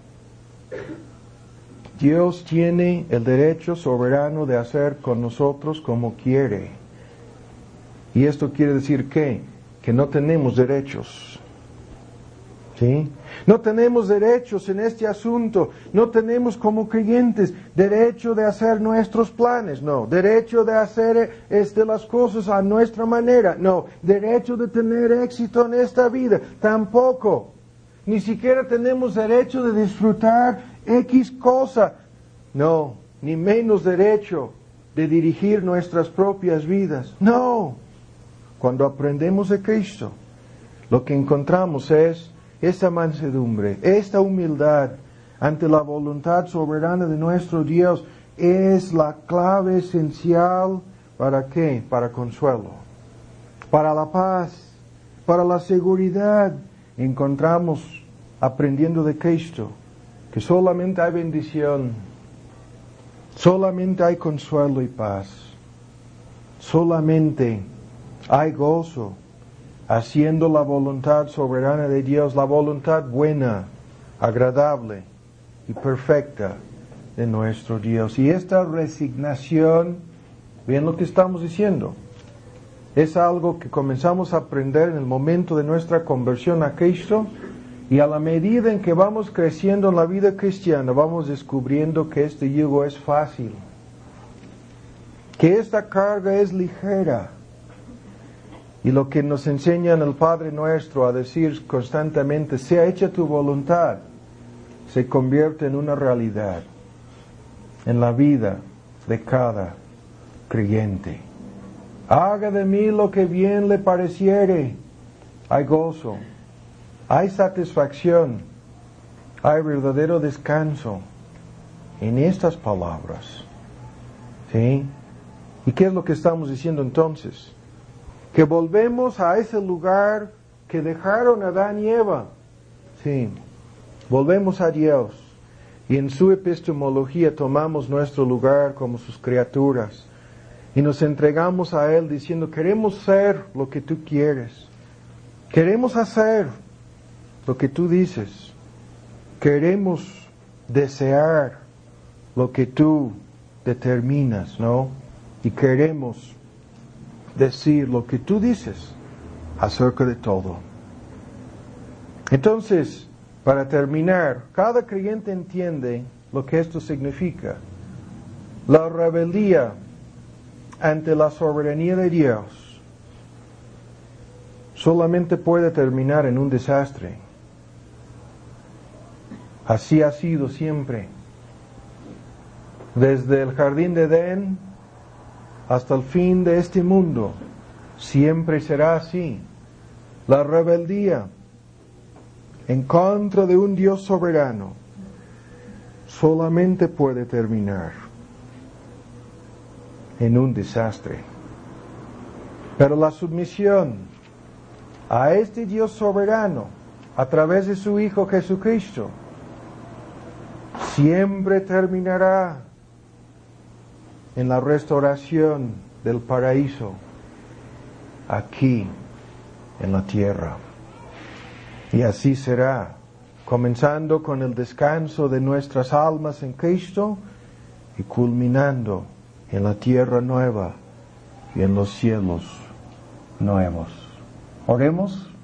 Dios tiene el derecho soberano de hacer con nosotros como quiere. Y esto quiere decir ¿qué? Que no tenemos derechos. ¿Sí? No tenemos derechos en este asunto. No tenemos como creyentes derecho de hacer nuestros planes. No. Derecho de hacer este, las cosas a nuestra manera. No. Derecho de tener éxito en esta vida. Tampoco. Ni siquiera tenemos derecho de disfrutar X cosa. No. Ni menos derecho de dirigir nuestras propias vidas. No. Cuando aprendemos de Cristo, lo que encontramos es esta mansedumbre, esta humildad ante la voluntad soberana de nuestro Dios es la clave esencial ¿para qué? Para consuelo, para la paz, para la seguridad. Encontramos aprendiendo de Cristo que solamente hay bendición, solamente hay consuelo y paz, solamente hay gozo haciendo la voluntad soberana de Dios, la voluntad buena, agradable y perfecta de nuestro Dios. Y esta resignación, bien lo que estamos diciendo, es algo que comenzamos a aprender en el momento de nuestra conversión a Cristo, y a la medida en que vamos creciendo en la vida cristiana, vamos descubriendo que este yugo es fácil, que esta carga es ligera. Y lo que nos enseña en el Padre Nuestro a decir constantemente, sea hecha tu voluntad, se convierte en una realidad en la vida de cada creyente. Haga de mí lo que bien le pareciere. Hay gozo, hay satisfacción, hay verdadero descanso en estas palabras. ¿Sí? ¿Y qué es lo que estamos diciendo entonces? Que volvemos a ese lugar que dejaron Adán y Eva. Sí, volvemos a Dios. Y en su epistemología tomamos nuestro lugar como sus criaturas. Y nos entregamos a Él diciendo, queremos ser lo que tú quieres. Queremos hacer lo que tú dices. Queremos desear lo que tú determinas, ¿no? Y queremos decir lo que tú dices acerca de todo. Entonces, para terminar, cada creyente entiende lo que esto significa. La rebeldía ante la soberanía de Dios solamente puede terminar en un desastre. Así ha sido siempre. Desde el jardín de Edén hasta el fin de este mundo, siempre será así. La rebeldía en contra de un Dios soberano solamente puede terminar en un desastre. Pero la sumisión a este Dios soberano a través de su Hijo Jesucristo siempre terminará en la restauración del paraíso aquí en la tierra. Y así será, comenzando con el descanso de nuestras almas en Cristo y culminando en la tierra nueva y en los cielos nuevos. Oremos.